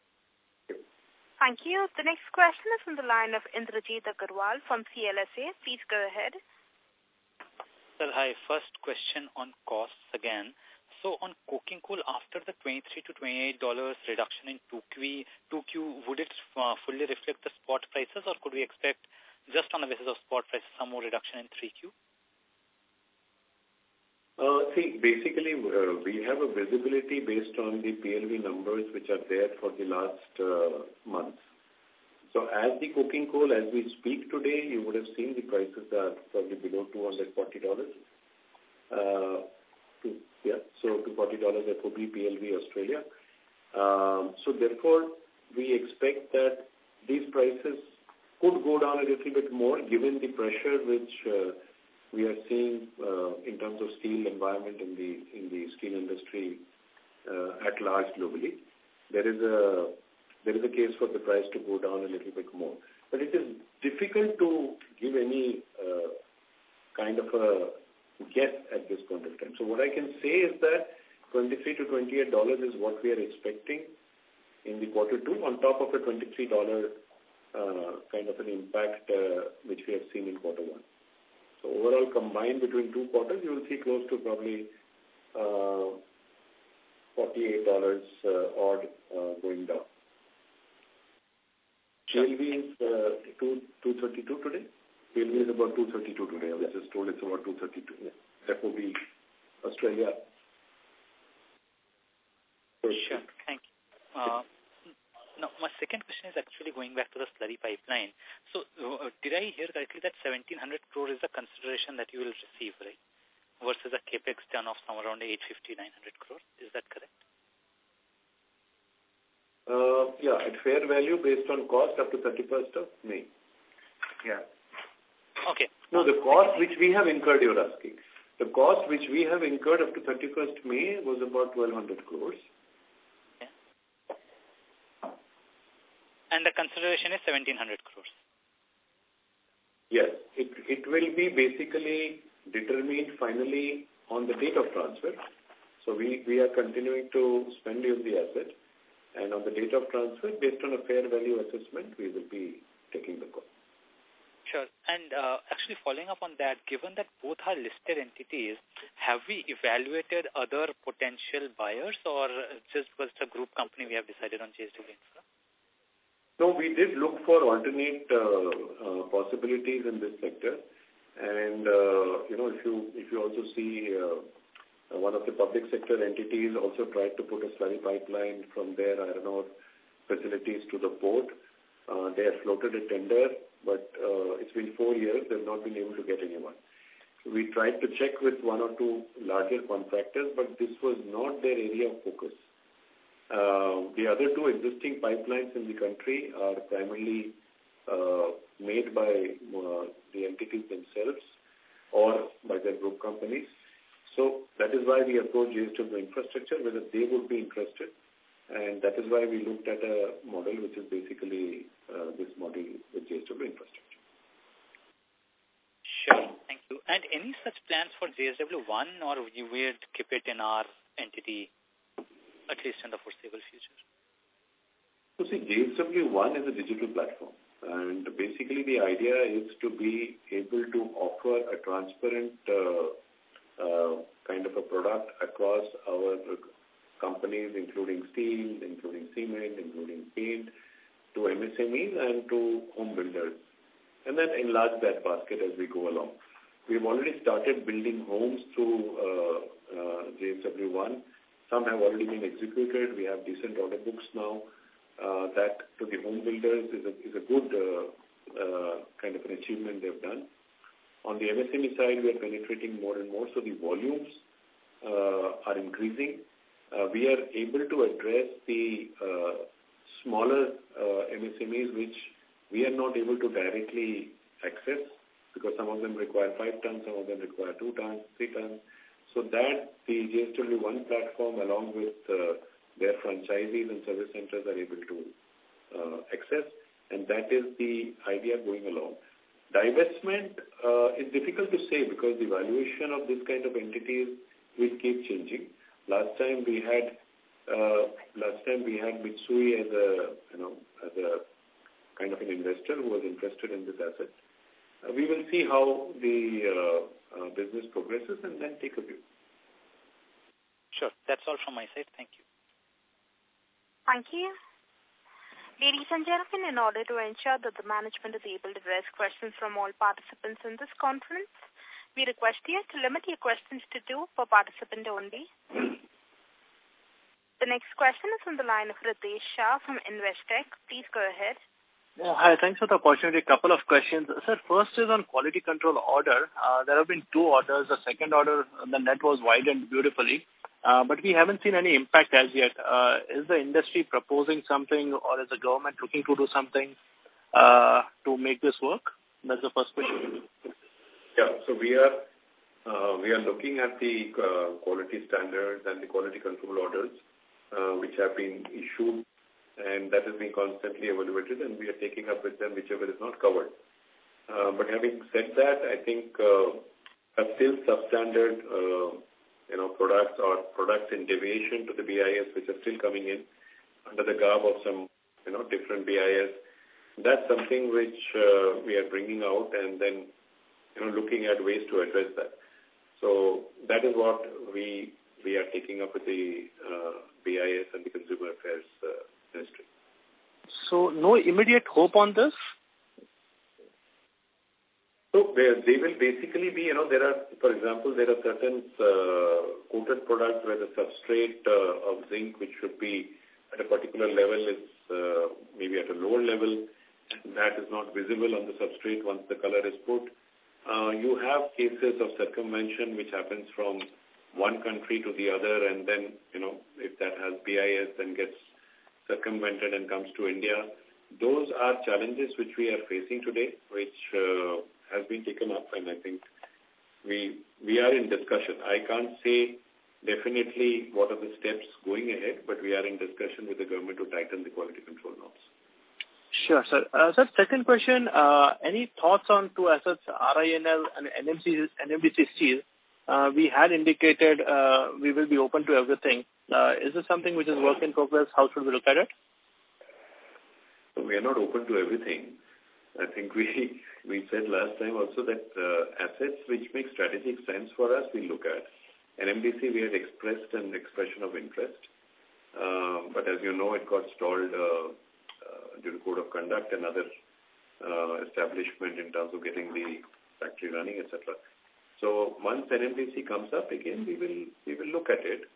Thank you. The next question is from the line of Indrajit Agarwal from CLSA. Please go ahead. Sir, hi. First question on costs again. So on coking coal, after the $23 to $28 reduction in 2Q, would it fully reflect the spot prices, or could we expect, just on the basis of spot prices, some more reduction in 3Q? Basically, we have a visibility based on the PLV numbers which are there for the last months. So as the coking coal, as we speak today, you would have seen the prices are probably below $240. So to $40 FOB PLV Australia. So therefore, we expect that these prices could go down a little bit more given the pressure which we are seeing in terms of steel environment in the steel industry at large globally. There is a case for the price to go down a little bit more. But it is difficult to give any kind of a guess at this point of time. So what I can say is that $23 to $28 is what we are expecting in the Q2 on top of a $23 kind of an impact which we have seen in Q1. So overall, combined between 2 quarters, you will see close to probably $48 odd going down. PLV is 232 today. PLV is about 232 today. I was just told it's about 232. Yeah. That will be Australia. Sure. Thank you. Now, my second question is actually going back to the slurry pipeline. So did I hear correctly that 1,700 crore is the consideration that you will receive, right? Versus a capex done of somewhere around 850, 900 crore. Is that correct? Yeah, at fair value based on cost up to 31st of May. Yeah. Okay. No, the cost which we have incurred, you're asking. The cost which we have incurred up to 31st May was about 1,200 crores. Okay. And the consideration is 1,700 crores. Yes, it will be basically determined finally on the date of transfer. So we are continuing to spend on the asset, and on the date of transfer, based on a fair value assessment, we will be taking the call. Sure. And actually following up on that, given that both are listed entities, have we evaluated other potential buyers, or just because it's a group company we have decided on JSW Infra? No, we did look for alternate possibilities in this sector. And, if you also see one of the public sector entities also tried to put a slurry pipeline from their iron ore facilities to the port. They have floated a tender, but it's been 4 years. They've not been able to get anyone. So we tried to check with one or two larger contractors, but this was not their area of focus. The other two existing pipelines in the country are primarily made by the entities themselves or by their group companies. So that is why we approached JSW Infrastructure, whether they would be interested. And that is why we looked at a model which is basically this model with JSW Infrastructure. Sure, thank you. And any such plans for JSW1, or you will keep it in our entity, at least in the foreseeable future? So see, JSW1 is a digital platform. And basically the idea is to be able to offer a transparent kind of a product across our companies, including steel, including cement, including paint, to MSMEs and to home builders. And then enlarge that basket as we go along. We've already started building homes through JSW1. Some have already been executed. We have decent order books now. That to the home builders is a good kind of an achievement they've done. On the MSME side, we are penetrating more and more, so the volumes are increasing. We are able to address the smaller MSMEs which we are not able to directly access, because some of them require 5 tons, some of them require 2 tons, 3 tons. So that the JSW1 platform along with their franchisees and service centers are able to access, and that is the idea going along. Divestment is difficult to say because the valuation of this kind of entities will keep changing. Last time we had Mitsui as a kind of an investor who was interested in this asset. We will see how the business progresses and then take a view. Sure. That's all from my side. Thank you. Thank you. Ladies and gentlemen, in order to ensure that the management is able to address questions from all participants in this conference, we request you to limit your questions to 2 per participant only. The next question is on the line of Ritesh Shah from Investec. Please go ahead. Yeah, hi, thanks for the opportunity. A couple of questions. Sir, first is on quality control order. There have been 2 orders. The second order, the net was widened beautifully, but we haven't seen any impact as yet. Is the industry proposing something, or is the government looking to do something to make this work? That's the first question. Yeah, so we are looking at the quality standards and the quality control orders which have been issued, and that is being constantly evaluated, and we are taking up with them whichever is not covered. But having said that, I think still substandard products or products in deviation to the BIS which are still coming in under the garb of some different BIS. That's something which we are bringing out and then looking at ways to address that. So that is what we are taking up with the BIS and the Consumer Affairs Ministry. So no immediate hope on this? So they will basically be, there are, for example, there are certain coated products where the substrate of zinc which should be at a particular level is maybe at a lower level, and that is not visible on the substrate once the color is put. You have cases of circumvention which happens from one country to the other, and then, if that has BIS then gets circumvented and comes to India. Those are challenges which we are facing today, which has been taken up, and I think we are in discussion. I can't say definitely what are the steps going ahead, but we are in discussion with the government to tighten the quality control norms. Sure, sir. Sir, second question, any thoughts on two assets, RINL and NMDC Steel? We had indicated we will be open to everything. Is this something which is work in progress? How should we look at it? So we are not open to everything. I think we said last time also that assets which make strategic sense for us, we look at. NMDC, we had expressed an expression of interest. But as you know, it got stalled due to code of conduct and other establishment in terms of getting the factory running, etc. So once NMDC comes up again, we will look at it.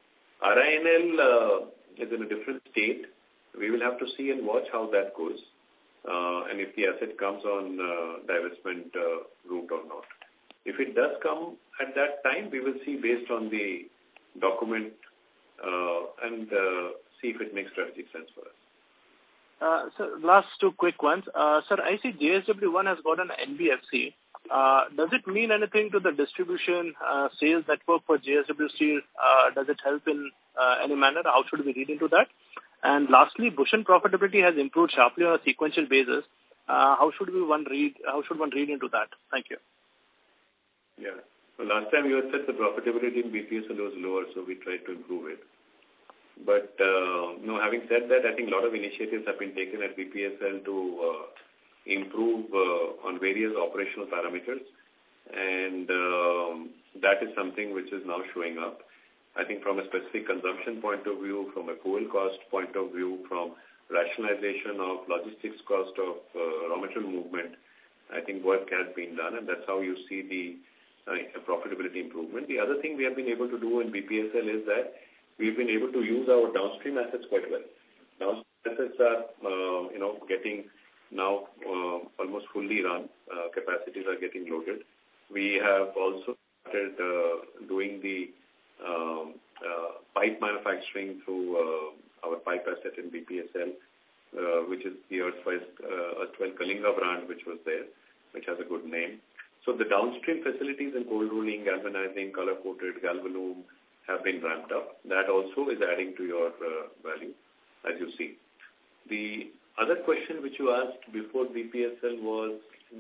RINL is in a different state. We will have to see and watch how that goes, and if the asset comes on divestment route or not. If it does come at that time, we will see based on the document and see if it makes strategic sense for us. So last two quick ones. Sir, I see JSW1 has got an NBFC. Does it mean anything to the distribution sales network for JSW Steel? Does it help in any manner? How should we read into that? And lastly, Bhushan profitability has improved sharply on a sequential basis. How should one read into that? Thank you. Yeah. Well, last time you had said the profitability in BPSL was lower, so we tried to improve it. But having said that, I think a lot of initiatives have been taken at BPSL to improve on various operational parameters, and that is something which is now showing up. I think from a specific consumption point of view, from a fuel cost point of view, from rationalization of logistics cost of raw material movement, I think work has been done, and that's how you see the profitability improvement. The other thing we have been able to do in BPSL is that we've been able to use our downstream assets quite well. Downstream assets are, getting now almost fully run. Capacities are getting loaded. We have also started doing the pipe manufacturing through our pipe asset in BPSL, which is the erstwhile Kalinga brand, which was there, which has a good name. So the downstream facilities in cold rolling, galvanizing, color-coated, Galvalume have been ramped up. That also is adding to your value, as you see. The other question which you asked before BPSL was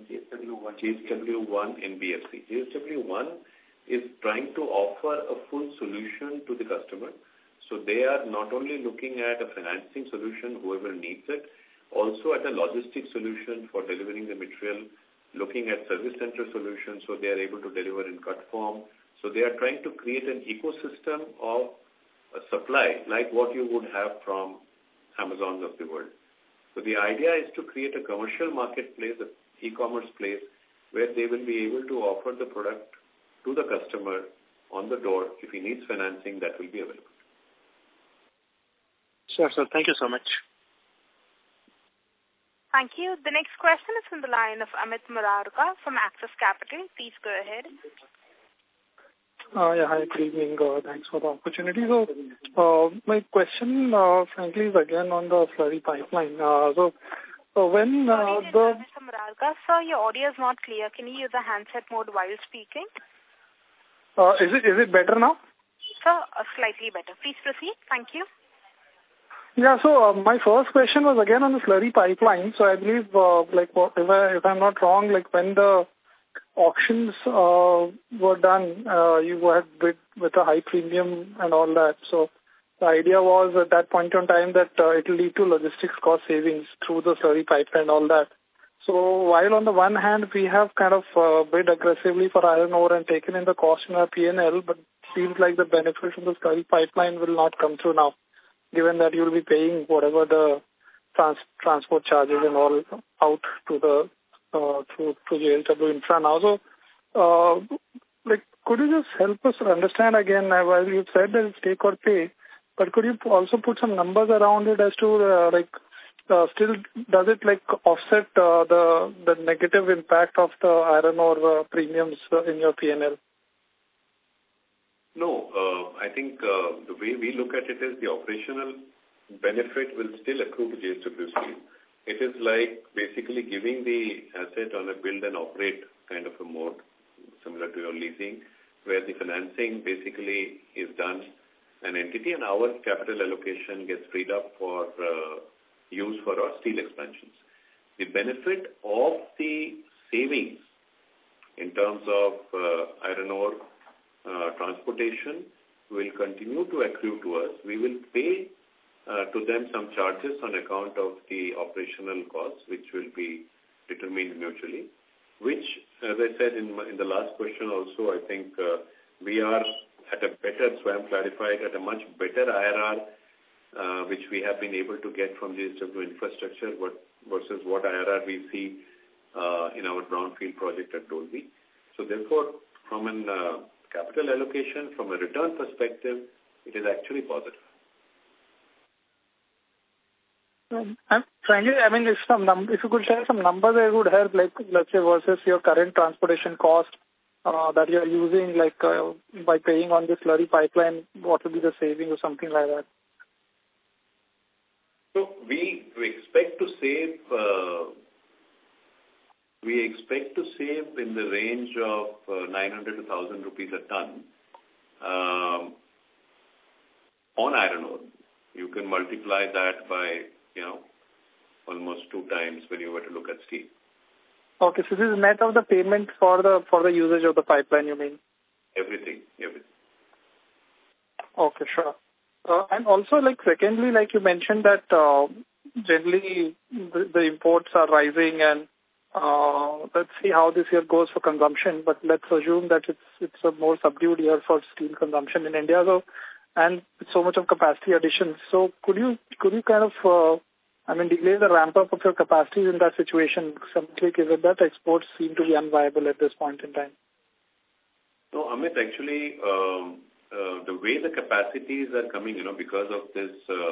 JSW1 NBFC. JSW1 is trying to offer a full solution to the customer. So they are not only looking at a financing solution, whoever needs it, also at a logistic solution for delivering the material, looking at service center solutions so they are able to deliver in cut form. So they are trying to create an ecosystem of a supply like what you would have from Amazons of the world. So the idea is to create a commercial marketplace, an e-commerce place, where they will be able to offer the product to the customer on the door. If he needs financing, that will be available. Sure, sir. Thank you so much. Thank you. The next question is from the line of Amit Murarka from Axis Capital. Please go ahead. Hi, good evening. Thanks for the opportunity. So, my question, frankly, is again on the slurry pipeline. When Mr. Murarka, sir, your audio is not clear. Can you use the handset mode while speaking? Is it better now? Sir, slightly better. Please proceed. Thank you. Yeah, so my first question was again on the slurry pipeline. So I believe, if I'm not wrong, when the auctions were done, you had bid with a high premium and all that. So the idea was at that point in time that it will lead to logistics cost savings through the slurry pipeline and all that. So while on the one hand we have kind of bid aggressively for iron ore and taken in the cost in our P&L, but it seems like the benefit from the slurry pipeline will not come through now, given that you will be paying whatever the transport charges and all out to the to JSW Infra now. So, could you just help us understand again, while you said that it's take or pay, But could you also put some numbers around it as to still does it offset the negative impact of the iron ore premiums in your P&L? No, I think the way we look at it is the operational benefit will still accrue to JSW Steel. It is like basically giving the asset on a build and operate kind of a mode, similar to your leasing, where the financing basically is done an entity and our capital allocation gets freed up for use for our steel expansions. The benefit of the savings in terms of iron ore transportation will continue to accrue to us. We will pay to them some charges on account of the operational costs, which will be determined mutually, which, as I said in the last question also, I think we are at a better, Swayam clarified, at a much better IRR, which we have been able to get from JSW Infrastructure versus what IRR we see in our brownfield project at Dolvi. So therefore, from a capital allocation, from a return perspective, it is actually positive. Frankly, I mean, if you could share some numbers, it would help, let's say, versus your current transportation cost that you are using, by paying on the slurry pipeline, what would be the saving or something like that? So we expect to save. We expect to save in the range of 900 to 1,000 rupees a ton on iron ore. You can multiply that by almost 2 times when you were to look at steel. Okay, so this is net of the payment for the usage of the pipeline, you mean? Everything. Okay, sure. And also, secondly, you mentioned that generally the imports are rising, and let's see how this year goes for consumption. But let's assume that it's a more subdued year for steel consumption in India, and so much of capacity addition. So could you kind of delay the ramp up of your capacities in that situation, simply given that exports seem to be unviable at this point in time? No, Amit, actually, the way the capacities are coming, because of this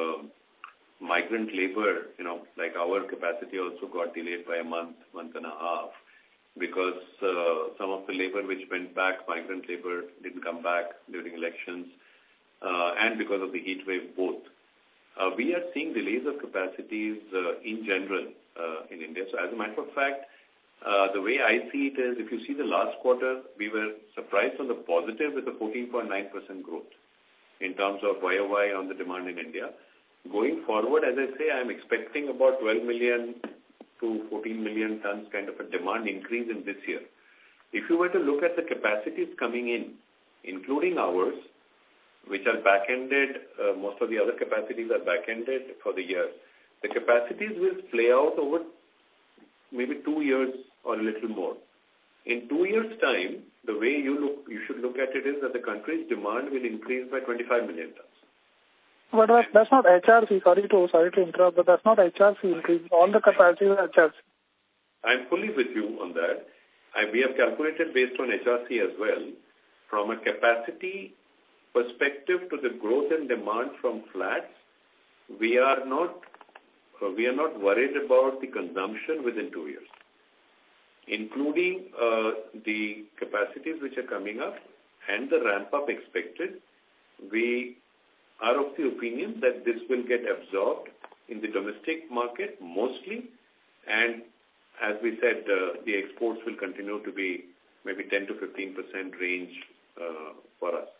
migrant labor, like our capacity also got delayed by a month and a half, because some of the labor which went back, migrant labor, didn't come back during elections, and because of the heat wave both. We are seeing delays of capacities in general in India. So as a matter of fact, the way I see it is, if you see the last quarter, we were surprised on the positive with a 14.9% growth in terms of YOY on the demand in India. Going forward, as I say, I'm expecting about 12 million to 14 million tons kind of a demand increase in this year. If you were to look at the capacities coming in, including ours, which are back-ended, most of the other capacities are back-ended for the year. The capacities will play out over maybe 2 years or a little more. In 2 years' time, the way you should look at it is that the country's demand will increase by 25 million tons. But that's not HRC. Sorry to interrupt, but that's not HRC increase. All the capacity is HRC. I'm fully with you on that. We have calculated based on HRC as well. From a capacity perspective to the growth and demand from flats, we are not worried about the consumption within 2 years, including the capacities which are coming up and the ramp up expected. We are of the opinion that this will get absorbed in the domestic market mostly, and as we said, the exports will continue to be maybe 10 to 15% range for us.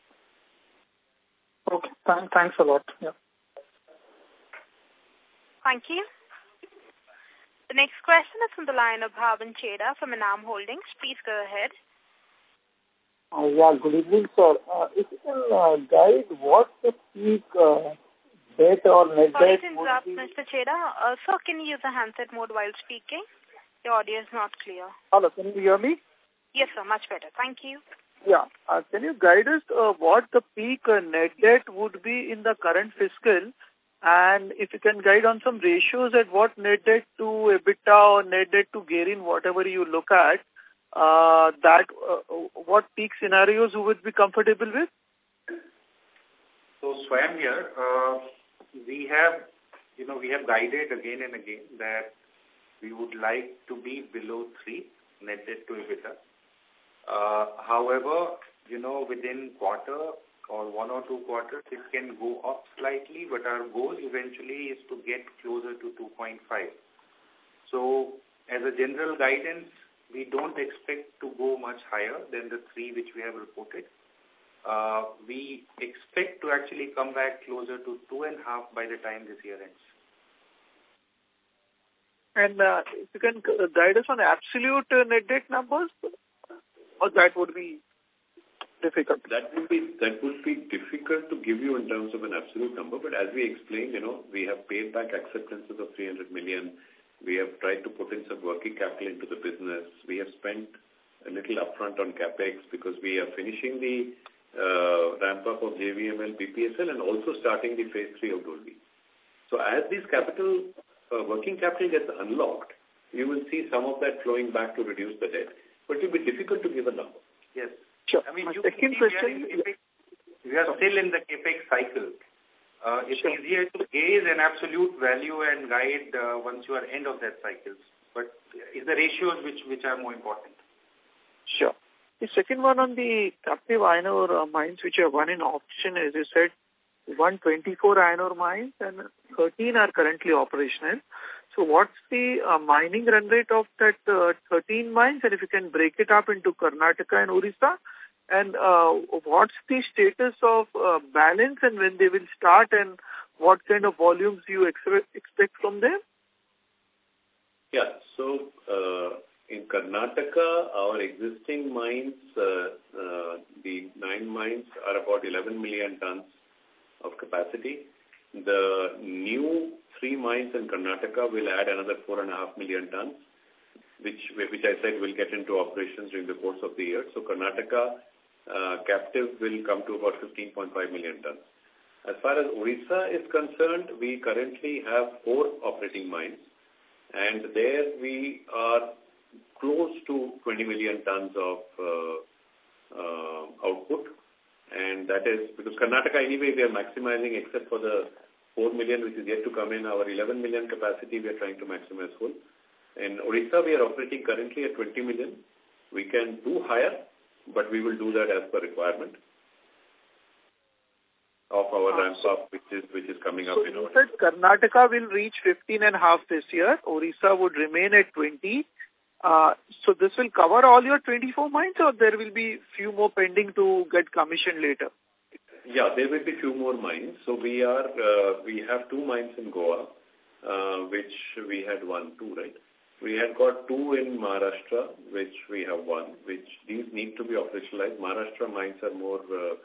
Okay, thanks a lot. Yeah. Thank you. The next question is from the line of Bhavan Cheda from Enam Holdings. Please go ahead. Good evening, sir. If you can guide what the peak debt or net debt Sorry to interrupt, Mr. Cheda. Sir, can you use the handset mode while speaking? Your audio is not clear. Hello, can you hear me? Yes, sir, much better. Thank you. Yeah. Can you guide us what the peak net debt would be in the current fiscal? And if you can guide on some ratios at what net debt to EBITDA or net debt to gearing, whatever you look at, what peak scenarios you would be comfortable with? So Swayam here, we have guided again and again that we would like to be below 3 net debt to EBITDA. However, within quarter or 1 or 2 quarters, it can go up slightly, but our goal eventually is to get closer to 2.5. So as a general guidance, we don't expect to go much higher than the 3 which we have reported. We expect to actually come back closer to 2.5 by the time this year ends. And if you can guide us on absolute net debt numbers, or that would be difficult? That would be difficult to give you in terms of an absolute number. But as we explained, we have paid back acceptances of 300 million. We have tried to put in some working capital into the business. We have spent a little upfront on capex because we are finishing the ramp up of JVML, BPSL, and also starting the phase 3 of Dolvi. So as these working capital gets unlocked, you will see some of that flowing back to reduce the debt. But it will be difficult to give a number. Yes. Sure. I mean, second question. We are still in the capex cycle. It's easier to gauge an absolute value and guide once you are end of that cycle. But it's the ratios which are more important. Sure. The second one on the captive iron ore mines which are won in auction, as you said, 124 iron ore mines and 13 are currently operational. So what's the mining run rate of that 13 mines? And if you can break it up into Karnataka and Orissa? And what's the status of balance and when they will start and what kind of volumes you expect from them? Yeah, so in Karnataka, our existing mines, the 9 mines are about 11 million tons of capacity. The new 3 mines in Karnataka will add another 4.5 million tons, which I said will get into operations during the course of the year. So Karnataka captive will come to about 15.5 million tons. As far as Orissa is concerned, we currently have 4 operating mines, and there we are close to 20 million tons of output. And that is because Karnataka anyway we are maximizing except for the 4 million which is yet to come in. Our 11 million capacity we are trying to maximize full. In Orissa we are operating currently at 20 million. We can do higher, but we will do that as per requirement of our ramp up which is coming up. So you said Karnataka will reach 15.5 this year. Orissa would remain at 20. So this will cover all your 24 mines, or there will be few more pending to get commissioned later? Yeah, there will be few more mines. So we have 2 mines in Goa, which we had 2, right? We had got 2 in Maharashtra, which we have 1, which these need to be operationalized. Maharashtra mines are more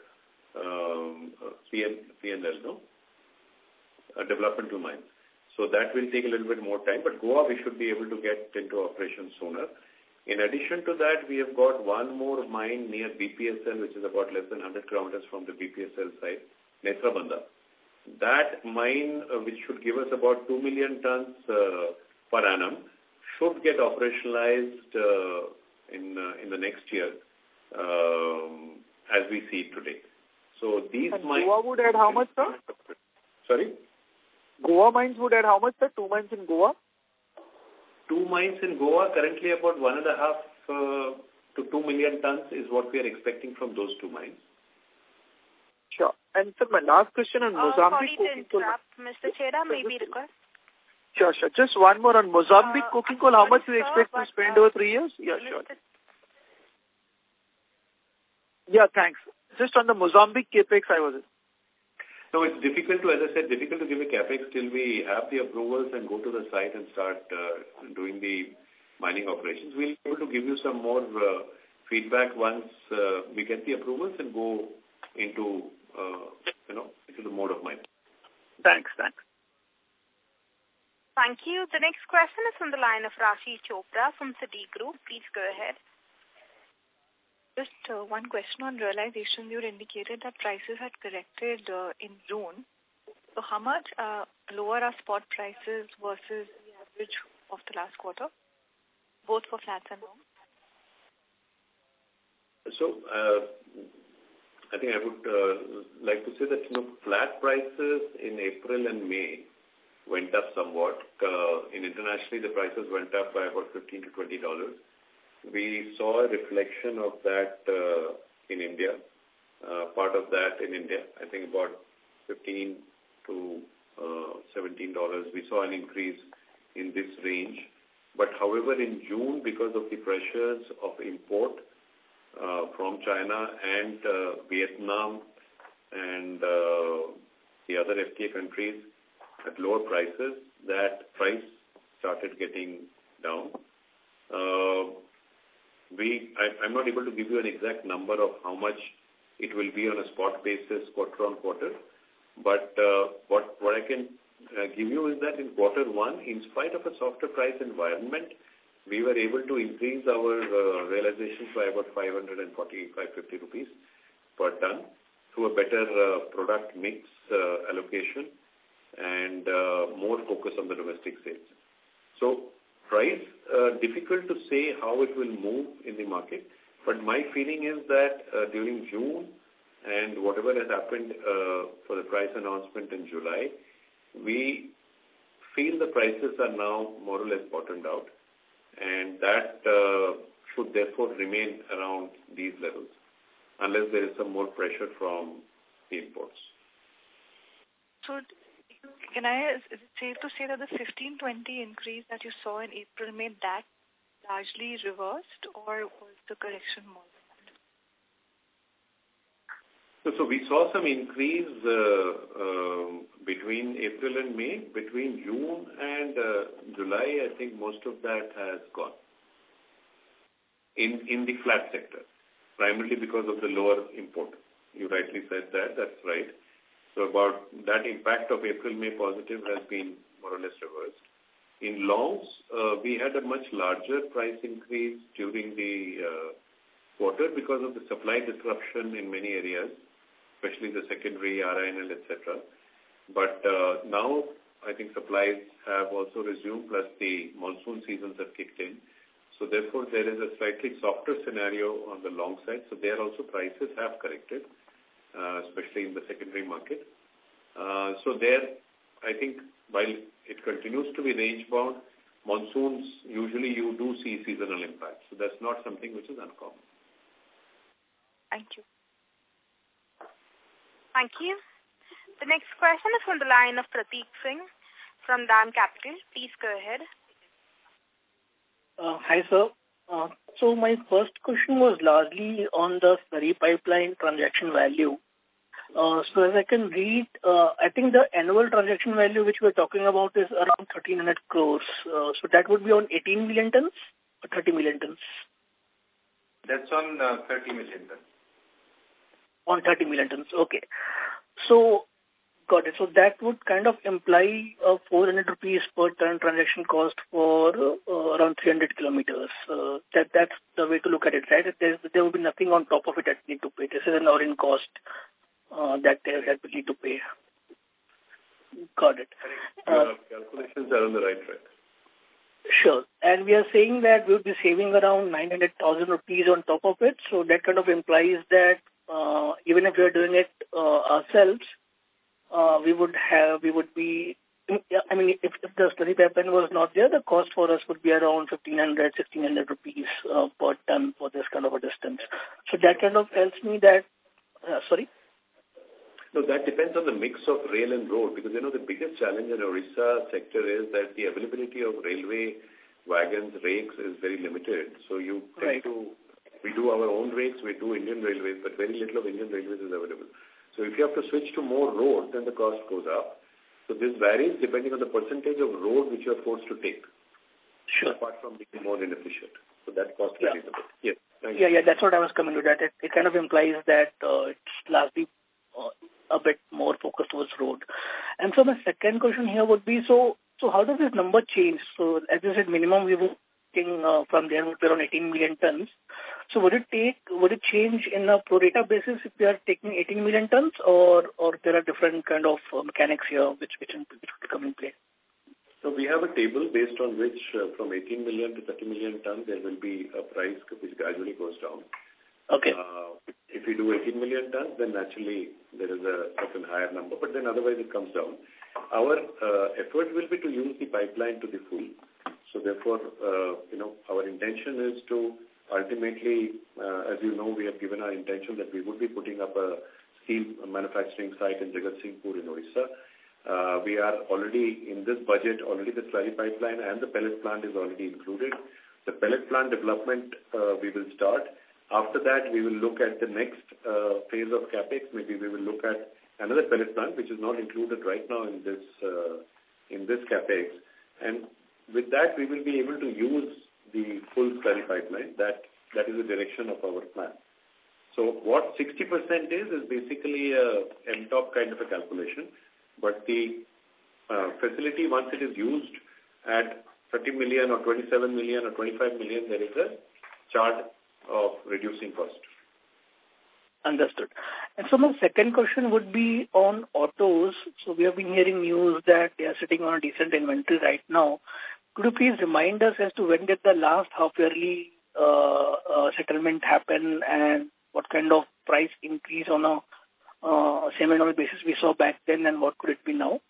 P&L, no? Developmental mines. So that will take a little bit more time, but Goa we should be able to get into operation sooner. In addition to that, we have got 1 more mine near BPSL, which is about less than 100 kilometers from the BPSL site, Netrabanda. That mine, which should give us about 2 million tons per annum, should get operationalized in the next year as we see it today. So these and mines... Goa would add how much, sir? Sorry? Goa mines would add how much, sir? 2 mines in Goa? 2 mines in Goa, currently about 1.5 to 2 million tons is what we are expecting from those 2 mines. Sure. And sir, my last question on Mozambique. Sorry to interrupt, Mr. Chheda, maybe request. Sure. Just one more on Mozambique coking coal. How much do you expect to spend over 3 years? Yeah, sure. Yeah, thanks. Just on the Mozambique capex, I was. No, it's difficult to, as I said, difficult to give a capex till we have the approvals and go to the site and start doing the mining operations. We'll be able to give you some more feedback once we get the approvals and go into into the mode of mining. Thanks. Thank you. The next question is from the line of Rashi Chopra from Citigroup. Please go ahead. Just one question on realization. You indicated that prices had corrected in June. So how much lower are spot prices versus the average of the last quarter, both for flats and longs? So I think I would like to say that flat prices in April and May went up somewhat. Internationally, the prices went up by about $15 to $20. We saw a reflection of that in India. Part of that in India, I think about $15 to $17. We saw an increase in this range. But however, in June, because of the pressures of import from China and Vietnam and the other FTA countries at lower prices, that price started getting down. I'm not able to give you an exact number of how much it will be on a spot basis quarter on quarter, but what I can give you is that in quarter one, in spite of a softer price environment, we were able to increase our realizations by about 550 rupees per ton through a better product mix allocation and more focus on the domestic sales. So price, difficult to say how it will move in the market, but my feeling is that during June and whatever has happened for the price announcement in July, we feel the prices are now more or less bottomed out, and that should therefore remain around these levels unless there is some more pressure from the imports. So is it safe to say that the 15-20 increase that you saw in April, May, that largely reversed, or was the correction more? So we saw some increase between April and May. Between June and July, I think most of that has gone in the flat sector, primarily because of the lower import. You rightly said that. That's right. So about that impact of April, May positive has been more or less reversed. In longs, we had a much larger price increase during the quarter because of the supply disruption in many areas, especially the secondary, RINL, etc. But now I think supplies have also resumed, plus the monsoon seasons have kicked in. So therefore, there is a slightly softer scenario on the long side. So there also prices have corrected, especially in the secondary market. So there, I think, while it continues to be range-bound, monsoons, usually you do see seasonal impact. So that's not something which is uncommon. Thank you. Thank you. The next question is from the line of Prateek Singh from DAM Capital. Please go ahead. Hi, sir. So my first question was largely on the slurry pipeline transaction value. So as I can read, I think the annual transaction value which we're talking about is around 1,300 crores. So that would be on 18 million tons or 30 million tons? That's on 30 million tons. On 30 million tons, okay. So, got it. So that would kind of imply 400 rupees per ton transaction cost for around 300 kilometers. That's the way to look at it, right? There will be nothing on top of it that you need to pay. This is an all-in cost that they have need to pay. Got it. Calculations are on the right track. Sure. And we are saying that we'll be saving around 900,000 rupees on top of it. So that kind of implies that even if we are doing it ourselves, we would be, I mean, if the slurry pipeline was not there, the cost for us would be around 1,500, 1,600 rupees per ton for this kind of a distance. So that kind of tells me that, sorry? No, that depends on the mix of rail and road, because, the biggest challenge in Orissa sector is that the availability of railway wagons, rakes is very limited. So you tend to, we do our own rakes, we do Indian Railways, but very little of Indian Railways is available. So if you have to switch to more road, then the cost goes up. So this varies depending on the percentage of road which you are forced to take. Sure. Apart from being more inefficient. So that cost varies a bit. Yes. Yeah, that's what I was coming to that. It kind of implies that it's largely a bit more focused towards road. And so my second question here would be, so how does this number change? So as you said, minimum we were taking from there would be around 18 million tons. So would it change in a pro rata basis if we are taking 18 million tons, or there are different kind of mechanics here which would come in play? So we have a table based on which from 18 million to 30 million tons there will be a price which gradually goes down. Okay. If you do 18 million tons, then naturally there is a certain higher number, but then otherwise it comes down. Our effort will be to use the pipeline to the full. So therefore, our intention is to ultimately, as you know, we have given our intention that we would be putting up a steel manufacturing site in Jagatsinghpur in Odisha. We are already in this budget, already the slurry pipeline and the pellet plant is already included. The pellet plant development we will start. After that, we will look at the next phase of capex. Maybe we will look at another pellet plant, which is not included right now in this capex. And with that, we will be able to use the full slurry pipeline. That is the direction of our plan. So what 60% is basically a M-top kind of a calculation. But the facility, once it is used at 30 million or 27 million or 25 million, there is a chart of reducing cost. Understood. And so my second question would be on autos. So we have been hearing news that they are sitting on a decent inventory right now. Could you please remind us as to when did the last half-yearly settlement happen and what kind of price increase on a semi-annual basis we saw back then and what could it be now?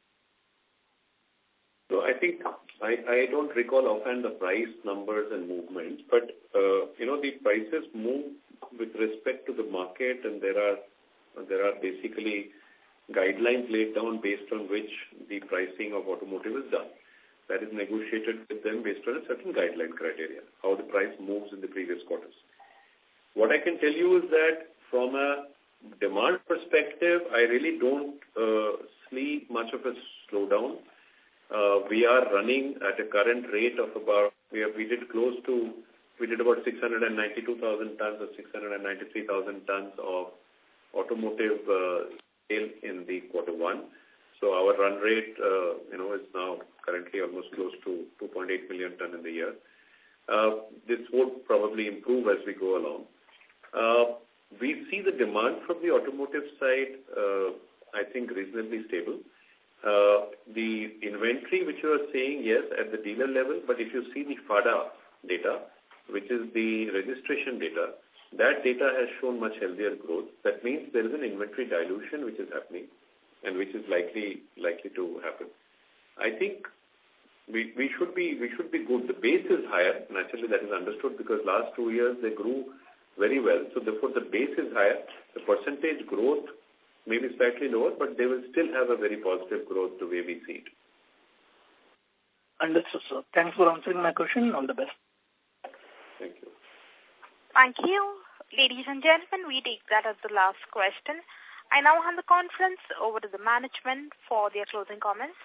So I think I don't recall offhand the price numbers and movements, but the prices move with respect to the market, and there are basically guidelines laid down based on which the pricing of automotive is done. That is negotiated with them based on a certain guideline criteria, how the price moves in the previous quarters. What I can tell you is that from a demand perspective, I really don't see much of a slowdown. We are running at a current rate of about, we did about 692,000 tons or 693,000 tons of automotive sale in the quarter one. So our run rate, is now currently almost close to 2.8 million ton in the year. This would probably improve as we go along. We see the demand from the automotive side, I think, reasonably stable. The inventory, which you are saying, yes, at the dealer level, but if you see the FADA data, which is the registration data, that data has shown much healthier growth. That means there is an inventory dilution which is happening and which is likely to happen. I think we should be good. The base is higher. Naturally, that is understood because last 2 years they grew very well. So therefore, the base is higher. The percentage growth may be slightly lower, but they will still have a very positive growth the way we see it. Understood, sir. Thanks for answering my question. All the best. Thank you. Thank you. Ladies and gentlemen, we take that as the last question. I now hand the conference over to the management for their closing comments.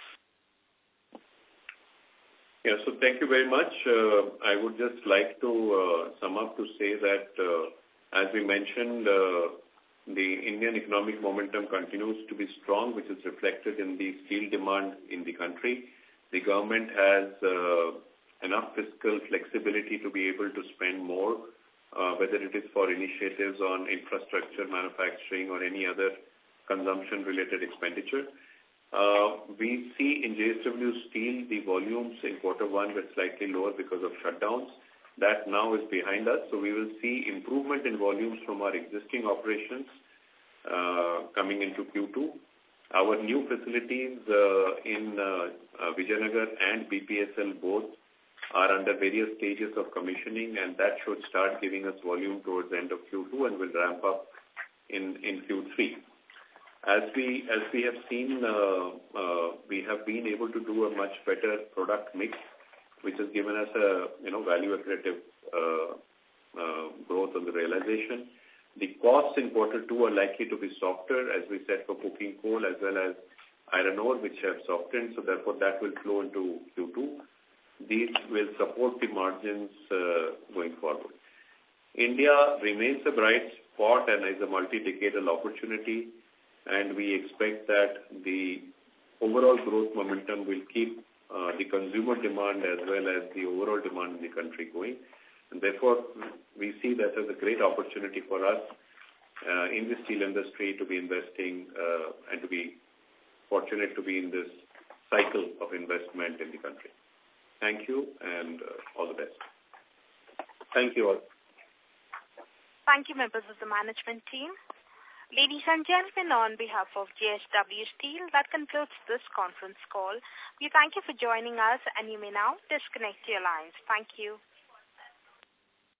Yeah, so thank you very much. I would just like to sum up to say that, as we mentioned, the Indian economic momentum continues to be strong, which is reflected in the steel demand in the country. The government has enough fiscal flexibility to be able to spend more, whether it is for initiatives on infrastructure, manufacturing, or any other consumption-related expenditure. We see in JSW Steel the volumes in quarter one were slightly lower because of shutdowns. That now is behind us, so we will see improvement in volumes from our existing operations coming into Q2. Our new facilities in Vijayanagar and BPSL both are under various stages of commissioning, and that should start giving us volume towards the end of Q2 and will ramp up in Q3. As we have seen, we have been able to do a much better product mix, which has given us a value accretive growth on the realization. The costs in quarter two are likely to be softer, as we said, for coking coal as well as iron ore, which have softened. So therefore, that will flow into Q2. These will support the margins going forward. India remains a bright spot and is a multi-decadal opportunity, and we expect that the overall growth momentum will keep the consumer demand as well as the overall demand in the country going. And therefore, we see that as a great opportunity for us in the steel industry to be investing and to be fortunate to be in this cycle of investment in the country. Thank you and all the best. Thank you all. Thank you, members of the management team. Ladies and gentlemen, on behalf of JSW Steel, that concludes this conference call. We thank you for joining us, and you may now disconnect your lines. Thank you.